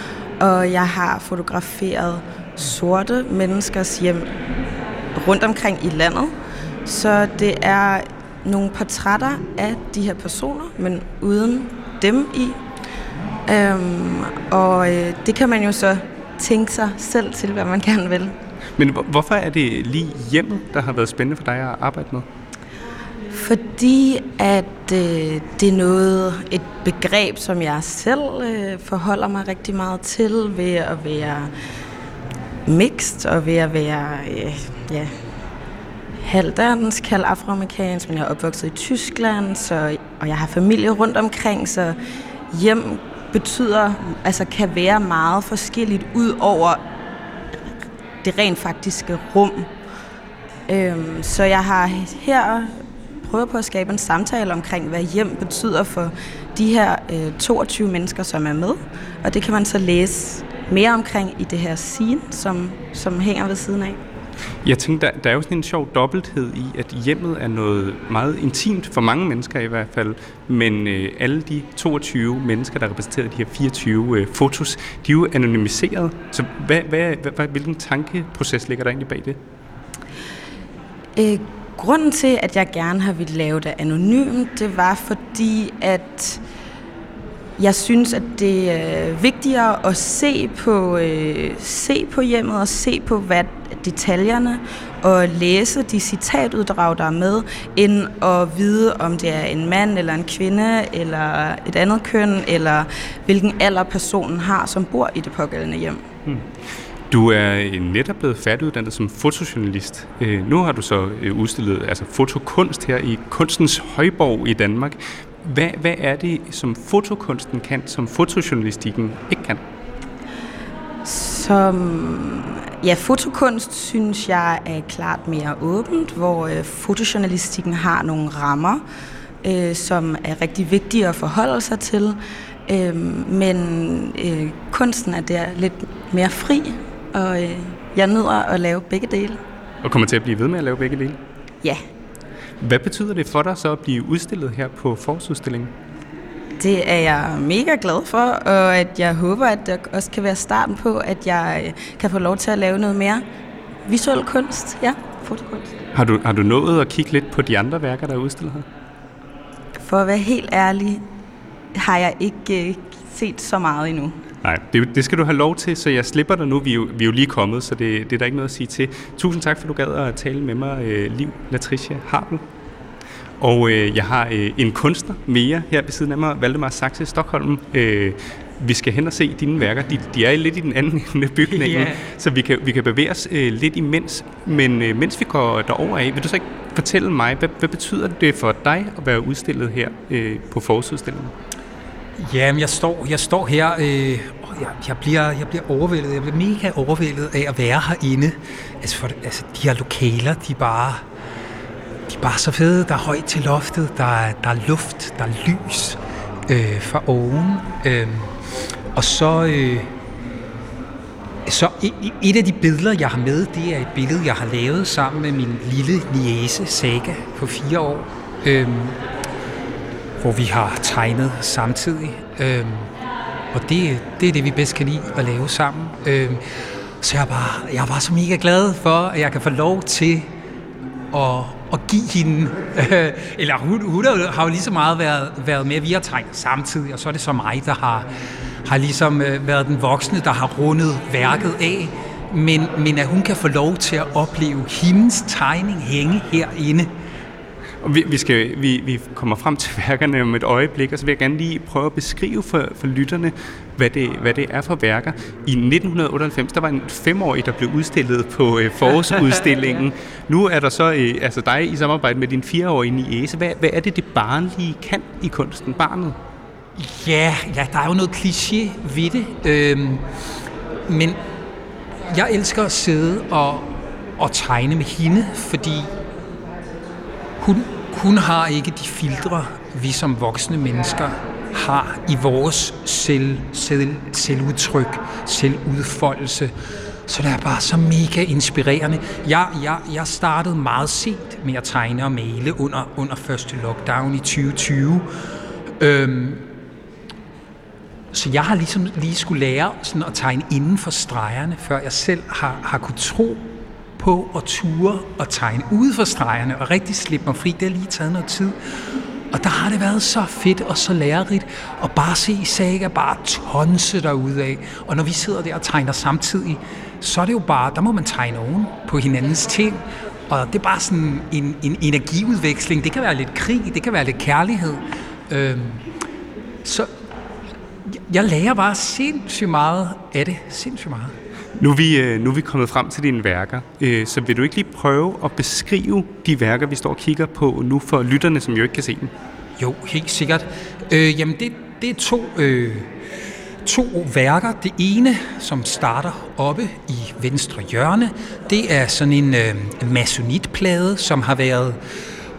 og jeg har fotograferet sorte menneskers hjem rundt omkring i landet. Så det er nogle portrætter af de her personer, men uden dem i. Øhm, og øh, det kan man jo så tænke sig selv til, hvad man gerne vil. Men hvorfor er det lige hjemmet, der har været spændende for dig at arbejde med? Fordi at øh, det er noget, et begreb, som jeg selv øh, forholder mig rigtig meget til ved at være mixed og ved at være øh, ja, halvdansk, halv afroamerikansk, men jeg er opvokset i Tyskland, så, og jeg har familie rundt omkring, så hjem betyder, altså kan være meget forskelligt ud over det rent faktiske rum. Øhm, så jeg har her prøvet på at skabe en samtale omkring, hvad hjem betyder for de her øh, toogtyve mennesker, som er med, og det kan man så læse mere omkring i det her scene, som, som hænger ved siden af. Jeg tænkte, der, der er jo sådan en sjov dobbelthed i, at hjemmet er noget meget intimt, for mange mennesker i hvert fald, men øh, alle de toogtyve mennesker, der repræsenterer de her fireogtyve øh, fotos, de er jo anonymiseret. Så hvad, hvad, hvad, hvilken tankeproces ligger der egentlig bag det? Øh, grunden til, at jeg gerne har ville lave det anonymt, det var fordi, at jeg synes, at det er vigtigere at se på, øh, se på hjemmet og se på hvad detaljerne og læse de citatuddrag, der er med, end at vide, om det er en mand eller en kvinde eller et andet køn, eller hvilken alder personen har, som bor i det pågældende hjem. Hmm. Du er netop blevet færdiguddannet som fotojournalist. Nu har du så udstillet altså fotokunst her i Kunstens Højborg i Danmark. Hvad, hvad er det, som fotokunsten kan, som fotojournalistikken ikke kan? Som, ja, fotokunst synes jeg er klart mere åbent, hvor øh, fotojournalistikken har nogle rammer, øh, som er rigtig vigtige at forholde sig til. Øh, men øh, kunsten er der lidt mere fri, og øh, jeg nyder at lave begge dele. Og kommer til at blive ved med at lave begge dele? Ja. Hvad betyder det for dig så at blive udstillet her på forårsudstillingen? Det er jeg mega glad for, og at jeg håber, at det også kan være starten på, at jeg kan få lov til at lave noget mere visuel kunst. Ja, fotokunst. Har du, har du nået at kigge lidt på de andre værker, der er udstillet her? For at være helt ærlig, har jeg ikke uh, set så meget endnu. Nej, det, det skal du have lov til, så jeg slipper dig nu. Vi er jo, vi er jo lige kommet, så det, det er der ikke noget at sige til. Tusind tak, for du gad at tale med mig, øh, Liv Latricia Harbel. Og øh, jeg har øh, en kunstner mere her ved siden af mig, Valdemar Saxe Stockholm. Øh, vi skal hen og se dine værker. De, de er lidt i den anden ende af bygningen, yeah. Så vi kan, vi kan bevæge os øh, lidt imens. Men øh, mens vi går derover af, vil du så ikke fortælle mig, hvad, hvad betyder det for dig at være udstillet her øh, på forårsudstillingen? Jamen, jeg står, jeg står her, øh, og jeg, jeg, bliver, jeg bliver overvældet. Jeg bliver mega overvældet af at være herinde. Altså, for, altså de her lokaler, de er bare... De er bare så fede. Der er højt til loftet, der er, der er luft, der er lys øh, fra oven. Øh, og så, øh, så et af de billeder, jeg har med, det er et billede, jeg har lavet sammen med min lille niece, Saga, på fire år. Øh, hvor vi har tegnet samtidig. Øh, og det, det er det, vi bedst kan lide at lave sammen. Øh, så jeg er, bare, jeg er bare så mega glad for, at jeg kan få lov til at og give hende, øh, eller hun, hun har jo lige så meget været, været med, vi har tegnet samtidig, og så er det så mig, der har, har ligesom øh, været den voksne, der har rundet værket af, men, men at hun kan få lov til at opleve hendes tegning hænge herinde. Og vi, vi, skal, vi, vi kommer frem til værkerne om et øjeblik, og så vil jeg gerne lige prøve at beskrive for, for lytterne, hvad det, hvad det er for værker. I nitten otteoghalvfems, der var en femårig, der blev udstillet på øh, forårsudstillingen. Nu er der så øh, altså dig i samarbejde med din fireårige niece. Hvad, hvad er det, det barnlige kan i kunsten, barnet? Ja, ja, der er jo noget kliché ved det. Øhm, men jeg elsker at sidde og, og tegne med hende, fordi Hun, hun har ikke de filtre, vi som voksne mennesker har i vores selv, selv, selvudtryk, selvudfoldelse. Så det er bare så mega inspirerende. Jeg, jeg, jeg startede meget sent med at tegne og male under, under første lockdown i tyve tyve. Øhm, så jeg har ligesom lige skulle lære sådan at tegne inden for stregerne, før jeg selv har, har kunne tro på at ture og tegne ude for stregerne og rigtig slippe mig fri. Det har lige taget noget tid. Og der har det været så fedt og så lærerigt at bare se Saga bare tonse derudad. Og når vi sidder der og tegner samtidig, så er det jo bare, der må man tegne oven på hinandens ting. Og det er bare sådan en, en energiudveksling. Det kan være lidt krig, det kan være lidt kærlighed. Øhm, så jeg lærer bare sindssygt meget af det. Sindssygt meget. Nu er, vi, nu er vi kommet frem til dine værker, så vil du ikke lige prøve at beskrive de værker, vi står og kigger på nu for lytterne, som jo ikke kan se dem? Jo, helt sikkert. Øh, jamen, det, det er to, øh, to værker. Det ene, som starter oppe i venstre hjørne, det er sådan en øh, masonitplade, som har været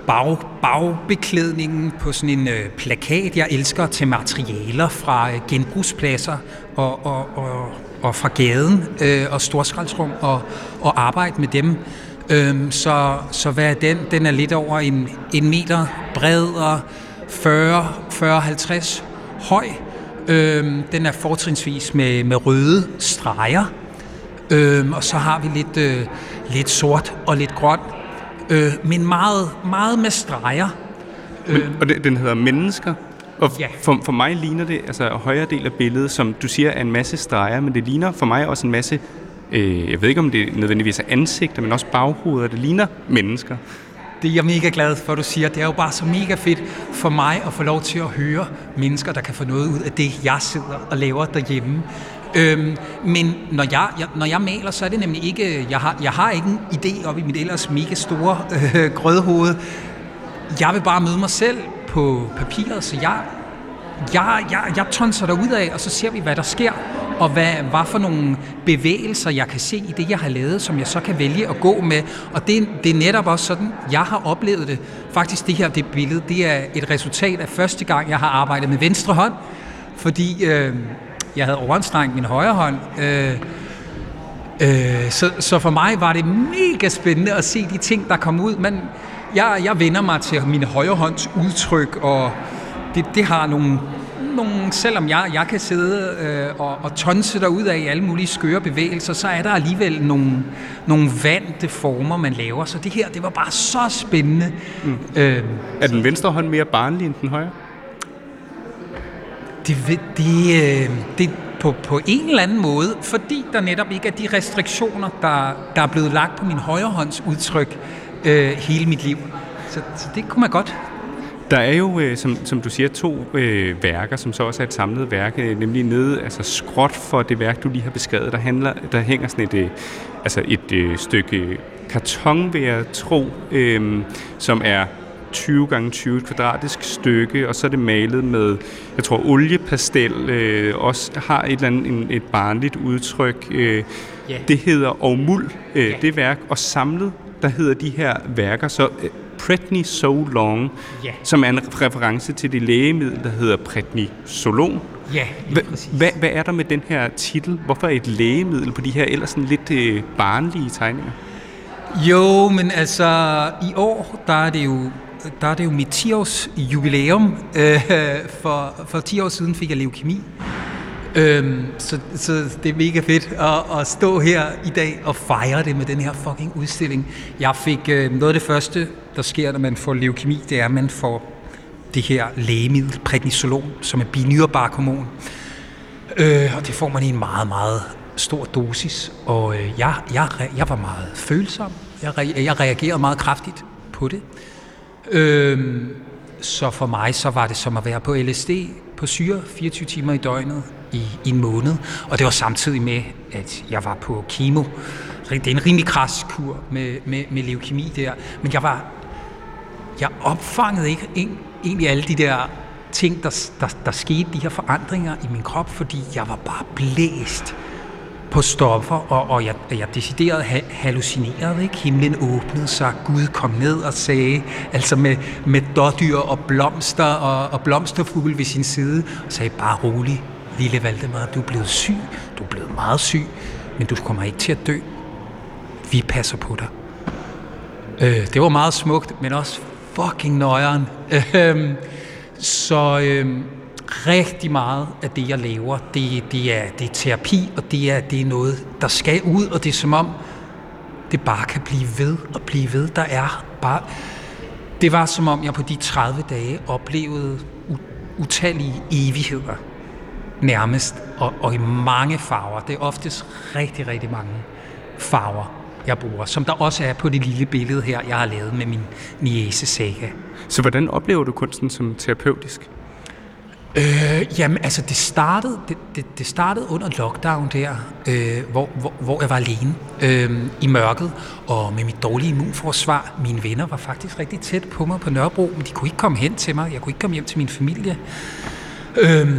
bag, bagbeklædningen på sådan en øh, plakat. Jeg elsker at tage materialer fra øh, genbrugspladser og, og, og, og fra gaden øh, og storskraldsrum og, og arbejde med dem. Øhm, så, så hvad er den? Den er lidt over en, en meter bred og fyrre til halvtreds høj. Øhm, den er fortrinsvis med, med røde streger. Øhm, og så har vi lidt, øh, lidt sort og lidt grønt. Øh, men meget, meget med streger. Men, og det, den hedder Mennesker. Og ja. for, for mig ligner det, altså højre del af billedet, som du siger, er en masse streger, men det ligner for mig også en masse, øh, jeg ved ikke om det nødvendigvis er ansigter, men også baghoveder. Det ligner mennesker. Det er jeg mega glad for, at du siger. Det er jo bare så mega fedt for mig at få lov til at høre mennesker, der kan få noget ud af det, jeg sidder og laver derhjemme. Øhm, men når jeg, jeg, når jeg maler, så er det nemlig ikke, jeg har, jeg har ikke en idé op i mit ellers mega store øh, grødhoved. Jeg vil bare møde mig selv på papiret, så jeg, jeg, jeg, jeg tonser derud af, og så ser vi, hvad der sker, og hvad, hvad for nogle bevægelser, jeg kan se i det, jeg har lavet, som jeg så kan vælge at gå med. Og det, det er netop også sådan, jeg har oplevet det. Faktisk det her, det billede, det er et resultat af første gang, jeg har arbejdet med venstre hånd, fordi øh, jeg havde overanstrengt min højre hånd. Øh, øh, så, så for mig var det mega spændende at se de ting, der kom ud. Men jeg, jeg vender mig til min højre hånds udtryk, og det, det har nogle, nogle selvom jeg, jeg kan sidde øh, og, og tonse derud af i alle mulige skøre bevægelser, så er der alligevel nogle, nogle vante former, man laver. Så det her, det var bare så spændende. Mm. Øh, er den venstre hånd mere barnlig end den højre? Det, det, øh, det på, på en eller anden måde, fordi der netop ikke er de restriktioner, der, der er blevet lagt på min højre hånds udtryk øh, hele mit liv. Så, så det kunne man godt. Der er jo, øh, som, som du siger, to øh, værker, som så også er et samlet værk, øh, nemlig nede, altså skråt for det værk, du lige har beskrevet. Der, handler, der hænger sådan et, øh, altså et øh, stykke karton, vil jeg tro, øh, som er tyve gange tyve kvadratisk stykke, og så er det malet med, jeg tror, oliepastel, øh, også har et eller andet en, et barnligt udtryk. Øh, yeah. Det hedder Og Muld, øh, yeah. det værk, og samlet, der hedder de her værker så øh, Prednisone Long, yeah. som er en reference til det lægemiddel, der hedder Prednisolon. Ja, Hva, hvad, hvad er der med den her titel? Hvorfor er et lægemiddel på de her ellers sådan lidt øh, barnlige tegninger? Jo, men altså, i år, der er det jo der er det jo mit ti års jubilæum. Øh, for, for ti år siden fik jeg leukemi. Øh, så, så det er mega fedt at, at stå her i dag og fejre det med den her fucking udstilling. Jeg fik øh, noget af det første, der sker, når man får leukemi, det er, at man får det her lægemiddel, prednisolon, som er binyrebarkhormon. Øh, og det får man i en meget, meget stor dosis. Og øh, jeg, jeg, jeg var meget følsom. Jeg, jeg reagerede meget kraftigt på det. Øhm, så for mig så var det som at være på L S D på syre fireogtyve timer i døgnet i, i en måned, og det var samtidig med, at jeg var på kemo. Det er en rimelig kras kur med, med, med leukemi der, men jeg var jeg opfangede ikke en, egentlig alle de der ting, der, der, der skete, de her forandringer i min krop, fordi jeg var bare blæst på stoffer, og, og jeg, jeg decideret ha- hallucinerede, ikke? Himlen åbnede sig, Gud kom ned og sagde, altså med, med dårdyr og blomster og, og blomsterfugle ved sin side, og sagde bare rolig, lille Valdemar, du er blevet syg, du er blevet meget syg, men du kommer ikke til at dø. Vi passer på dig. Øh, det var meget smukt, men også fucking nøjeren. Øh, så øh, rigtig meget af det, jeg laver, det, det, er, det er terapi, og det er, det er noget, der skal ud, og det er som om, det bare kan blive ved og blive ved. Der er bare... Det var som om, jeg på de tredive dage oplevede utallige evigheder, nærmest, og, og i mange farver. Det er oftest rigtig, rigtig mange farver, jeg bruger, som der også er på det lille billede her, jeg har lavet med min niece Saga. Så hvordan oplever du kunsten som terapeutisk? Øh, jamen, altså det startede, det, det, det startede under lockdown der, øh, hvor, hvor, hvor jeg var alene øh, i mørket, og med mit dårlige immunforsvar. Mine venner var faktisk rigtig tæt på mig på Nørrebro, men de kunne ikke komme hen til mig. Jeg kunne ikke komme hjem til min familie. Øh,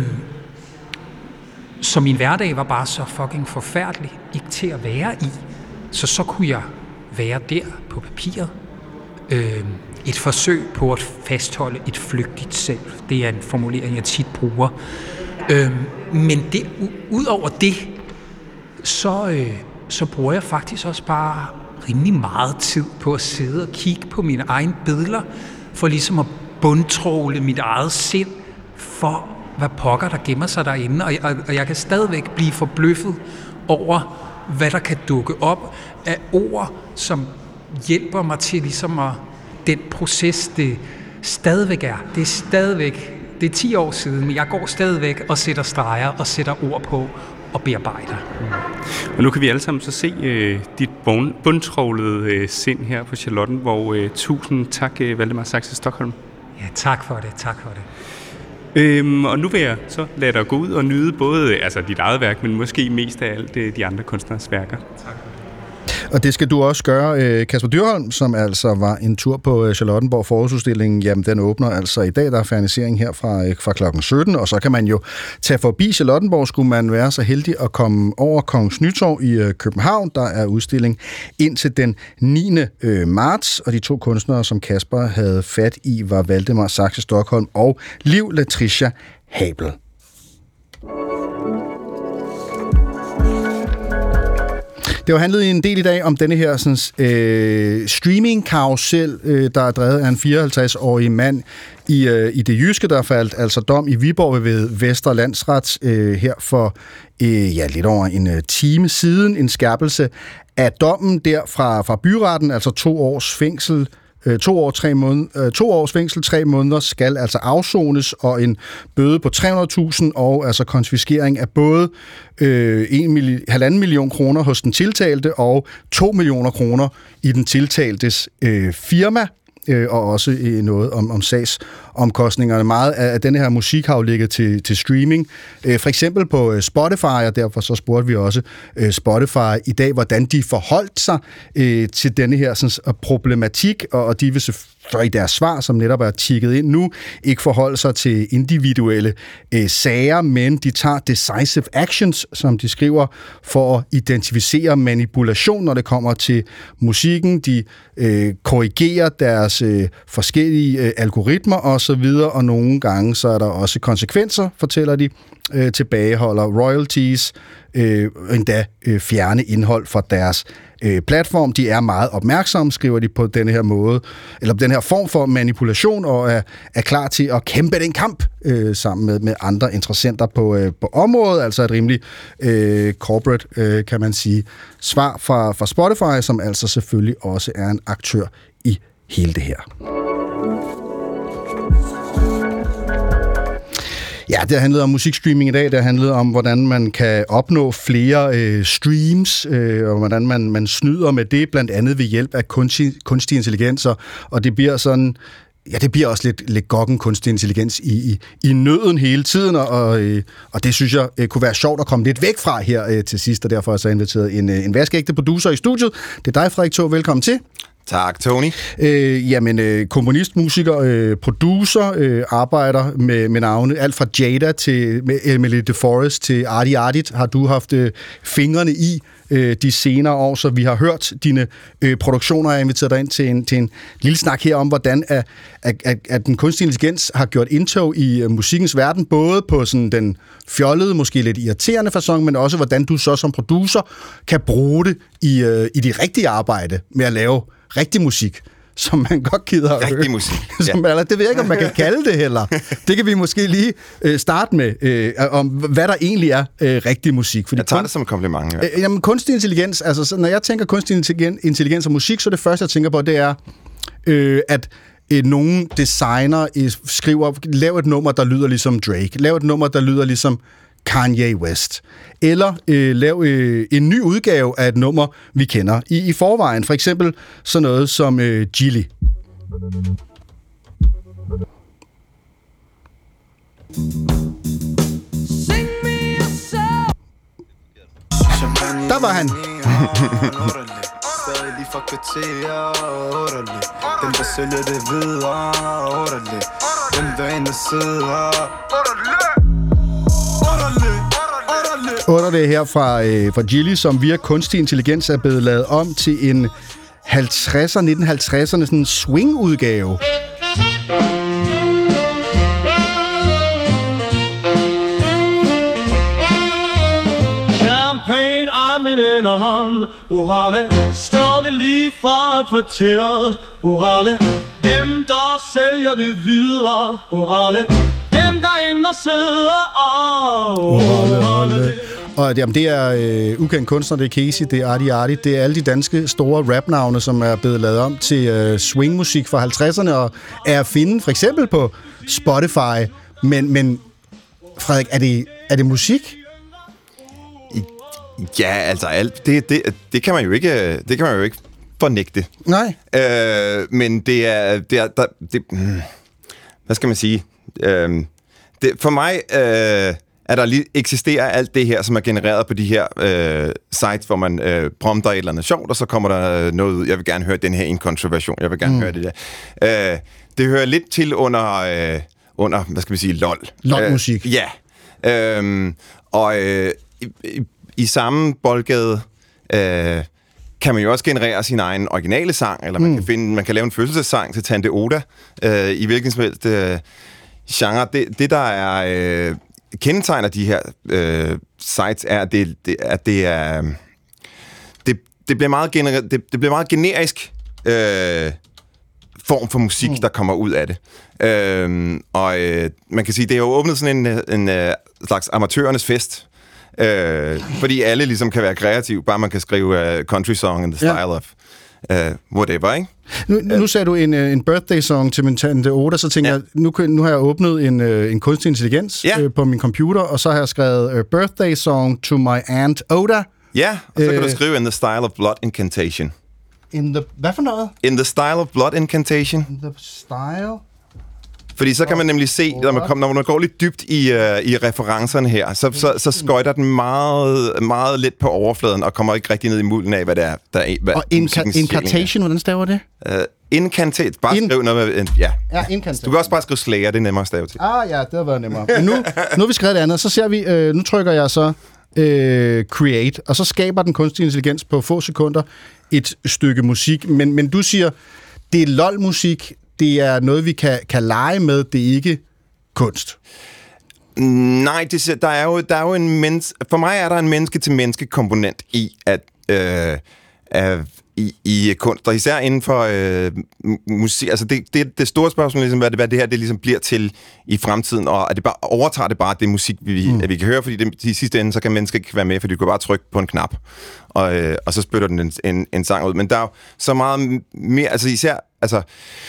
så min hverdag var bare så fucking forfærdelig, ikke til at være i. Så så kunne jeg være der på papiret. Øh, et forsøg på at fastholde et flygtigt selv. Det er en formulering, jeg tit bruger. Øhm, men det, ud over det, så, øh, så bruger jeg faktisk også bare rimelig meget tid på at sidde og kigge på mine egne billeder, for ligesom at bundtråle mit eget sind for, hvad pokker der gemmer sig derinde. Og jeg, og jeg kan stadigvæk blive forbløffet over, hvad der kan dukke op af ord, som hjælper mig til ligesom at den proces, det stadigvæk er. Det er stadigvæk, det er ti år siden, men jeg går stadigvæk og sætter streger og sætter ord på og bearbejder. Mm. Og nu kan vi alle sammen så se øh, dit bundtrålede øh, sind her på Charlottenborg. Øh, tusind tak, øh, Valdemar Saxe Stockholm. Ja, tak for det, tak for det. Øhm, og nu vil jeg så lade dig gå ud og nyde både altså dit eget værk, men måske mest af alt de andre kunstneres værker. Tak. Og det skal du også gøre, Kasper Dyrholm, som altså var en tur på Charlottenborg forårsudstillingen. Jamen, den åbner altså i dag. Der er fernisering her fra, fra klokken sytten, og så kan man jo tage forbi Charlottenborg. Skulle man være så heldig at komme over Kongens Nytorv i København. Der er udstilling indtil den niende marts, og de to kunstnere, som Kasper havde fat i, var Valdemar Saxe Stockholm og Liv Latricia Habel. Det har handlet en del i dag om denne her sådan, øh, streaming-karusel, øh, der er drevet af en fireoghalvtreds-årig mand i, øh, i det jyske, der faldt altså dom i Viborg ved Vestre Landsret øh, her for øh, ja, lidt over en øh, time siden. En skærpelse af dommen der fra, fra byretten, altså to års fængsel. To, år, tre måneder, to års fængsel, tre måneder skal altså afsones, og en bøde på tre hundrede tusind og altså konfiskering af både øh, en halvanden million kroner hos den tiltalte og to millioner kroner i den tiltaltes øh, firma. Og også noget om, om sagsomkostningerne. Meget af denne her musik har jo ligget til, til streaming. For eksempel på Spotify, og derfor så spurgte vi også Spotify i dag, hvordan de forholdt sig til denne her sådan, problematik, og de vil så i deres svar, som netop er tikket ind nu, ikke forholde sig til individuelle øh, sager, men de tager decisive actions, som de skriver, for at identificere manipulation, når det kommer til musikken. De øh, korrigerer deres øh, forskellige øh, algoritmer osv., og, og nogle gange så er der også konsekvenser, fortæller de, øh, tilbageholder royalties, øh, endda øh, fjerne indhold fra deres øh, platform. De er meget opmærksomme, skriver de, på denne her måde, eller på den her form for manipulation, og er, er klar til at kæmpe den kamp øh, sammen med, med andre interessenter på, øh, på området. Altså et rimelig øh, corporate, øh, kan man sige, svar fra, fra Spotify, som altså selvfølgelig også er en aktør i hele det her. Ja, det har handlet om musikstreaming i dag. Det har handlet om, hvordan man kan opnå flere øh, streams, øh, og hvordan man, man snyder med det, blandt andet ved hjælp af kunstig, kunstig intelligens. Og det bliver sådan... Ja, det bliver også lidt, lidt gokken kunstig intelligens i, i, i nøden hele tiden, og, og, og det synes jeg øh, kunne være sjovt at komme lidt væk fra her øh, til sidst, og derfor har jeg så inviteret en, en vaskeægte producer i studiet. Det er dig, Frederik Taag. Velkommen til. Tak, Tony. Øh, jamen, øh, komponist, musiker, øh, producer, øh, arbejder med, med navne. Alt fra Jada til med Emily DeForest til Artie Ardit har du haft øh, fingrene i øh, de senere år, så vi har hørt dine øh, produktioner. Jeg har inviteret dig ind til en, til en lille snak her om, hvordan at, at, at, at den kunstige intelligens har gjort indtog i uh, musikkens verden, både på sådan den fjollede, måske lidt irriterende facon, men også hvordan du så som producer kan bruge det i, øh, i det rigtige arbejde med at lave rigtig musik, som man godt gider at høre. Rigtig musik, ja. Som, eller, det ved jeg ikke, om man kan kalde det heller. Det kan vi måske lige øh, starte med, øh, om hvad der egentlig er øh, rigtig musik. Fordi jeg tager kun, det som et kompliment. Ja. Øh, jamen, kunstig intelligens, altså så, når jeg tænker kunstig intelligens og musik, så det første, jeg tænker på, det er, øh, at øh, nogle designer øh, skriver, lav et nummer, der lyder ligesom Drake. Lav et nummer, der lyder ligesom Kanye West. Eller øh, lav øh, en ny udgave af et nummer, vi kender i, i forvejen. For eksempel sådan noget som øh, Gilly. Der var han. Den der sælger det videre. Den der inde sidder. Under det her fra, øh, fra Gilly, som via kunstig intelligens er blevet lavet om til en halvtredserne, nitten halvtredserne, sådan en swing-udgave. Champagne, armen i hånd, Urale, står det lige fra kvarteret, Urale, dem der sælger det videre, Urale, dem der ender sidder og Urale. Og jamen, det er øh, ukendt kunstner, det er Casey, det er Artie Artie, det er alle de danske store rapnavne, som er blevet lavet om til øh, swingmusik fra halvtredserne, og er at finde for eksempel på Spotify. Men, men Frederik, er det, er det musik? Ja, altså alt det, det, det kan man jo ikke, det kan man jo ikke fornægte. Nej. Øh, men det er, det er der, det, hvad skal man sige? Øh, det, for mig øh, at der lige eksisterer alt det her, som er genereret på de her øh, sites, hvor man øh, prompter et eller andet sjovt, og så kommer der noget ud. Jeg vil gerne høre den her inkontroversion. Jeg vil gerne mm. høre det der. Øh, det hører lidt til under, øh, under hvad skal vi sige, lol. Lol-musik. Øh, ja. Øh, og øh, i, i samme boldgade øh, kan man jo også generere sin egen originale sang, eller man, mm. kan, finde, man kan lave en fødselsdagssang til Tante Oda, øh, i hvilken som helst øh, genre. Det, det, der er øh, kendetegner de her øh, sites, er, at det, det, at det er... Det, det, bliver meget gener- det, det bliver meget generisk øh, form for musik, mm. der kommer ud af det. Øh, og øh, man kan sige, det er jo åbnet sådan en, en, en slags amatørernes fest, Øh, fordi alle ligesom kan være kreative, bare man kan skrive uh, country song in the style ja. of uh, whatever, ikke? Nu, nu sagde du en, en birthday song til min tante Oda, så tænker ja. jeg, nu, nu har jeg åbnet en, en kunstig intelligens ja. øh, på min computer, og så har jeg skrevet uh, birthday song to my aunt Oda. Ja, og så kan øh, du skrive in the style of blood incantation. In the, hvad for noget? In the style of blood incantation. In the style... Fordi så kan man nemlig se, når man, kommer, når man går lidt dybt i, uh, i referencerne her, så, så, så skøjter den meget, meget lidt på overfladen, og kommer ikke rigtig ned i mulden af, hvad det er. Der er hvad og inca- incantation, hvordan staver det? Uh, incantation, bare In- skriv noget med... Ja, ja incantation. Du kan også bare skrive Slayer, det er nemmere at stave til. Ah ja, det har været nemmere. Men nu, nu har vi skrevet det andet, så ser vi, øh, nu trykker jeg så øh, create, og så skaber den kunstig intelligens på få sekunder et stykke musik. Men, men du siger, det er lol-musik, det er noget, vi kan, kan lege med, det er ikke kunst. Nej, det, der, er jo, der er jo en mens, for mig er der en menneske-til-menneske-komponent i, at, øh, øh, i, i kunst, og især inden for øh, musik. Altså det, det, det store spørgsmål, ligesom, hvad, det, hvad det her det ligesom bliver til i fremtiden, og at det bare overtager det bare det musik, vi, mm. at vi kan høre, fordi det, i sidste ende, så kan mennesker ikke være med, fordi du kan bare trykke på en knap, og, øh, og så spytter den en, en, en sang ud. Men der er jo så meget mere, altså især, altså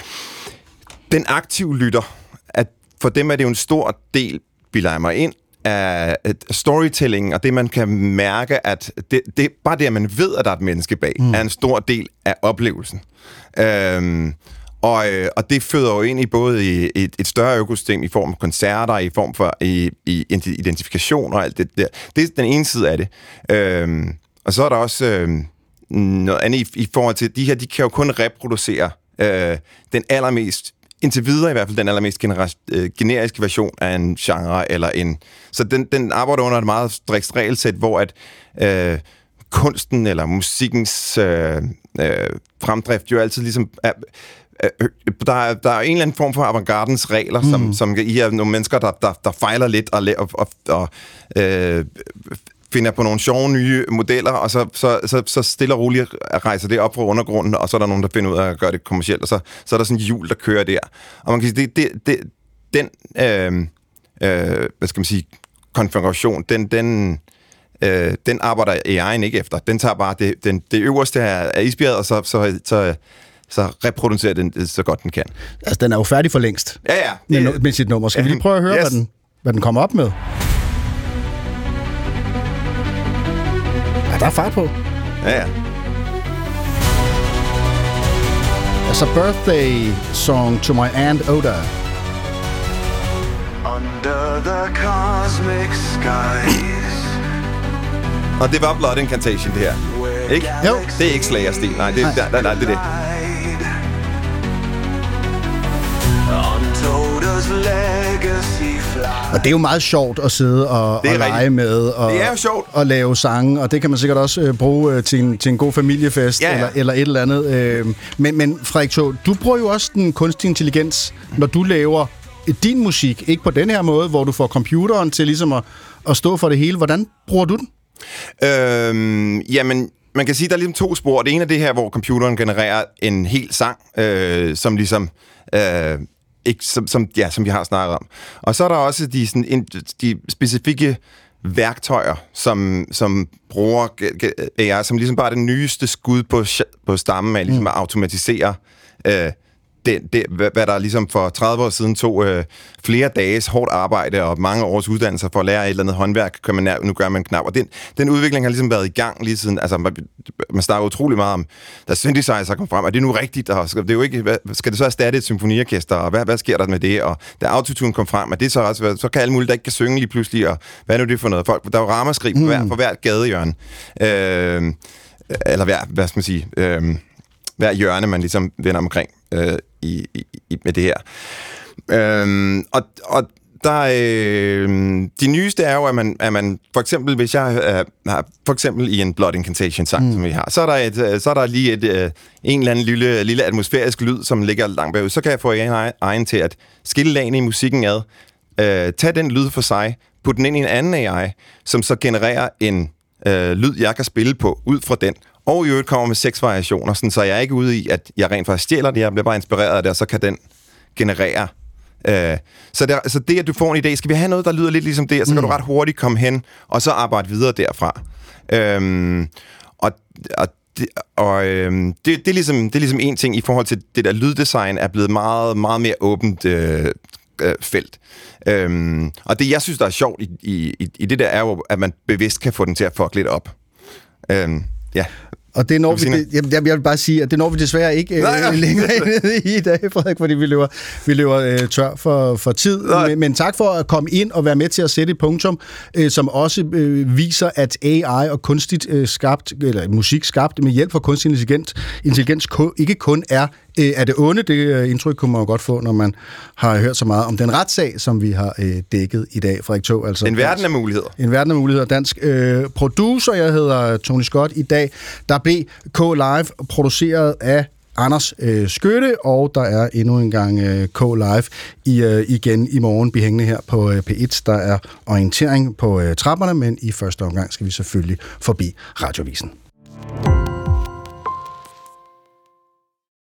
den aktive lytter, at for dem er det jo en stor del, bilder jeg mig ind, af storytelling, og det man kan mærke, at det, det, bare det, at man ved, at der er et menneske bag, mm. er en stor del af oplevelsen. Øhm, og, og det føder jo ind i både i et, et større økosystem i form af koncerter, i form for i, i identifikation og alt det der. Det er den ene side af det. Øhm, og så er der også øhm, noget andet i, i forhold til, de her, de kan jo kun reproducere øh, den allermest indtil videre i hvert fald den allermest genera- øh, generiske version af en genre eller en... Så den, den arbejder under et meget strikt regelsæt, hvor at øh, kunsten eller musikkens øh, øh, fremdrift jo altid ligesom... Er, øh, der, er, der er en eller anden form for avantgardens regler, mm. som, som I er nogle mennesker, der, der, der fejler lidt og, og, og, og øh, finder på nogle sjove nye modeller, og så, så, så, så stille og roligt rejser det op fra undergrunden, og så er der nogen, der finder ud af at gøre det kommercielt, og så, så er der sådan en hjul, der kører der. Og man kan sige, det, det, det, den, øh, øh, hvad skal man sige, konfiguration, den, den, øh, den arbejder A I'en ikke efter. Den tager bare det, den, det øverste af isbjerget, og så, så, så, så reproducerer den det så godt den kan. Altså, den er jo færdig for længst. Ja, ja. Med, med sit nummer. Skal vi lige prøve at høre, yes. hvad, den, hvad den kommer op med? Der er fart på. Ja, ja. Altså birthday song to my aunt Oda. Under the cosmic skies. Og det var Blood Incantation, det her. Ikke? Jo. Det er ikke Slayer-stil. Nej, det, nej. Nej, nej, det er det. On Toda's Og det er jo meget sjovt at sidde og, og lege med og, det er jo sjovt. og lave sange, og det kan man sikkert også øh, bruge øh, til, en, til en god familiefest, ja, ja. Eller, eller et eller andet. Øh, men, men Frederik Taage, du bruger jo også den kunstige intelligens, når du laver din musik, ikke på den her måde, hvor du får computeren til ligesom at, at stå for det hele. Hvordan bruger du den? Øhm, jamen, man kan sige, der er ligesom to spor. Det ene er det her, hvor computeren genererer en hel sang, øh, som ligesom... Øh, ikke, som, som, ja, som vi har snakket om. Og så er der også de, sådan, de specifikke værktøjer, som, som bruger A I, som ligesom bare er det nyeste skud på, på stammen af ligesom at automatisere øh, det, det, hvad der ligesom for tredive år siden tog øh, flere dages hårdt arbejde og mange års uddannelser for at lære et eller andet håndværk, kan man, nu gør man knap. Og den, den udvikling har ligesom været i gang lige siden, altså man, man snakker utrolig meget om, da synthesizer kom frem, er det nu rigtigt? Og det er jo ikke, hvad, skal det så erstatte et symfoniorkester, og hvad, hvad sker der med det? Og da autotune kom frem, er det så også, så kan alle mulige, der ikke kan synge lige pludselig, og hvad er nu det for noget? Folk, der er jo ramaskrig på hver, for hvert gadehjørne. Øh, eller hver, hvad skal man sige, øh, hver hjørne, man ligesom vender omkring. Øh, i, i, med det her. Øhm, og, og der øh, de nyeste er jo, at man, at man for eksempel, hvis jeg øh, har for eksempel i en Blood Incantation-sang, mm. som vi har, så er der, et, så er der lige et, øh, en eller anden lille, lille atmosfærisk lyd, som ligger langt bagud. Så kan jeg få en egen til at skille lagene i musikken ad, øh, tage den lyd for sig, putte den ind i en anden A I, som så genererer en øh, lyd, jeg kan spille på, ud fra den. Og i øvrigt kommer med seks variationer, sådan, så jeg er ikke ude i, at jeg rent faktisk stjæler det, jeg bliver bare inspireret af det, og så kan den generere. Øh, så, der, så det, at du får en idé, skal vi have noget, der lyder lidt ligesom det, så kan mm. du ret hurtigt komme hen, og så arbejde videre derfra. Øhm, og og, det, og øhm, det, det, er ligesom, det er ligesom en ting i forhold til det der lyddesign, er blevet meget, meget mere åbent øh, øh, felt. Øhm, og det, jeg synes, der er sjovt i, i, i det der, er jo, at man bevidst kan få den til at fuck lidt op. Øhm, ja. Og det når vi, det, jamen, jeg vil bare sige, at det når vi desværre ikke øh, længere ned i dag, Frederik, fordi vi løber, vi løber øh, tør for, for tid. Men, men tak for at komme ind og være med til at sætte et punktum, øh, som også øh, viser, at A I og kunstigt øh, skabt, eller musik skabt med hjælp fra kunstig intelligens, intelligens ikke kun er øh, er det onde. Det øh, indtryk kunne man jo godt få, når man har hørt så meget om den retssag, som vi har øh, dækket i dag, Frederik Taage. Altså en verden af muligheder. En verden af muligheder. Dansk øh, producer, jeg hedder Tony Scott. I dag, der blev K-Live produceret af Anders øh, Skytte, og der er endnu en gang øh, K-Live i, øh, igen i morgen behængende her på øh, P et. Der er orientering på øh, trapperne, men i første omgang skal vi selvfølgelig forbi Radiovisen.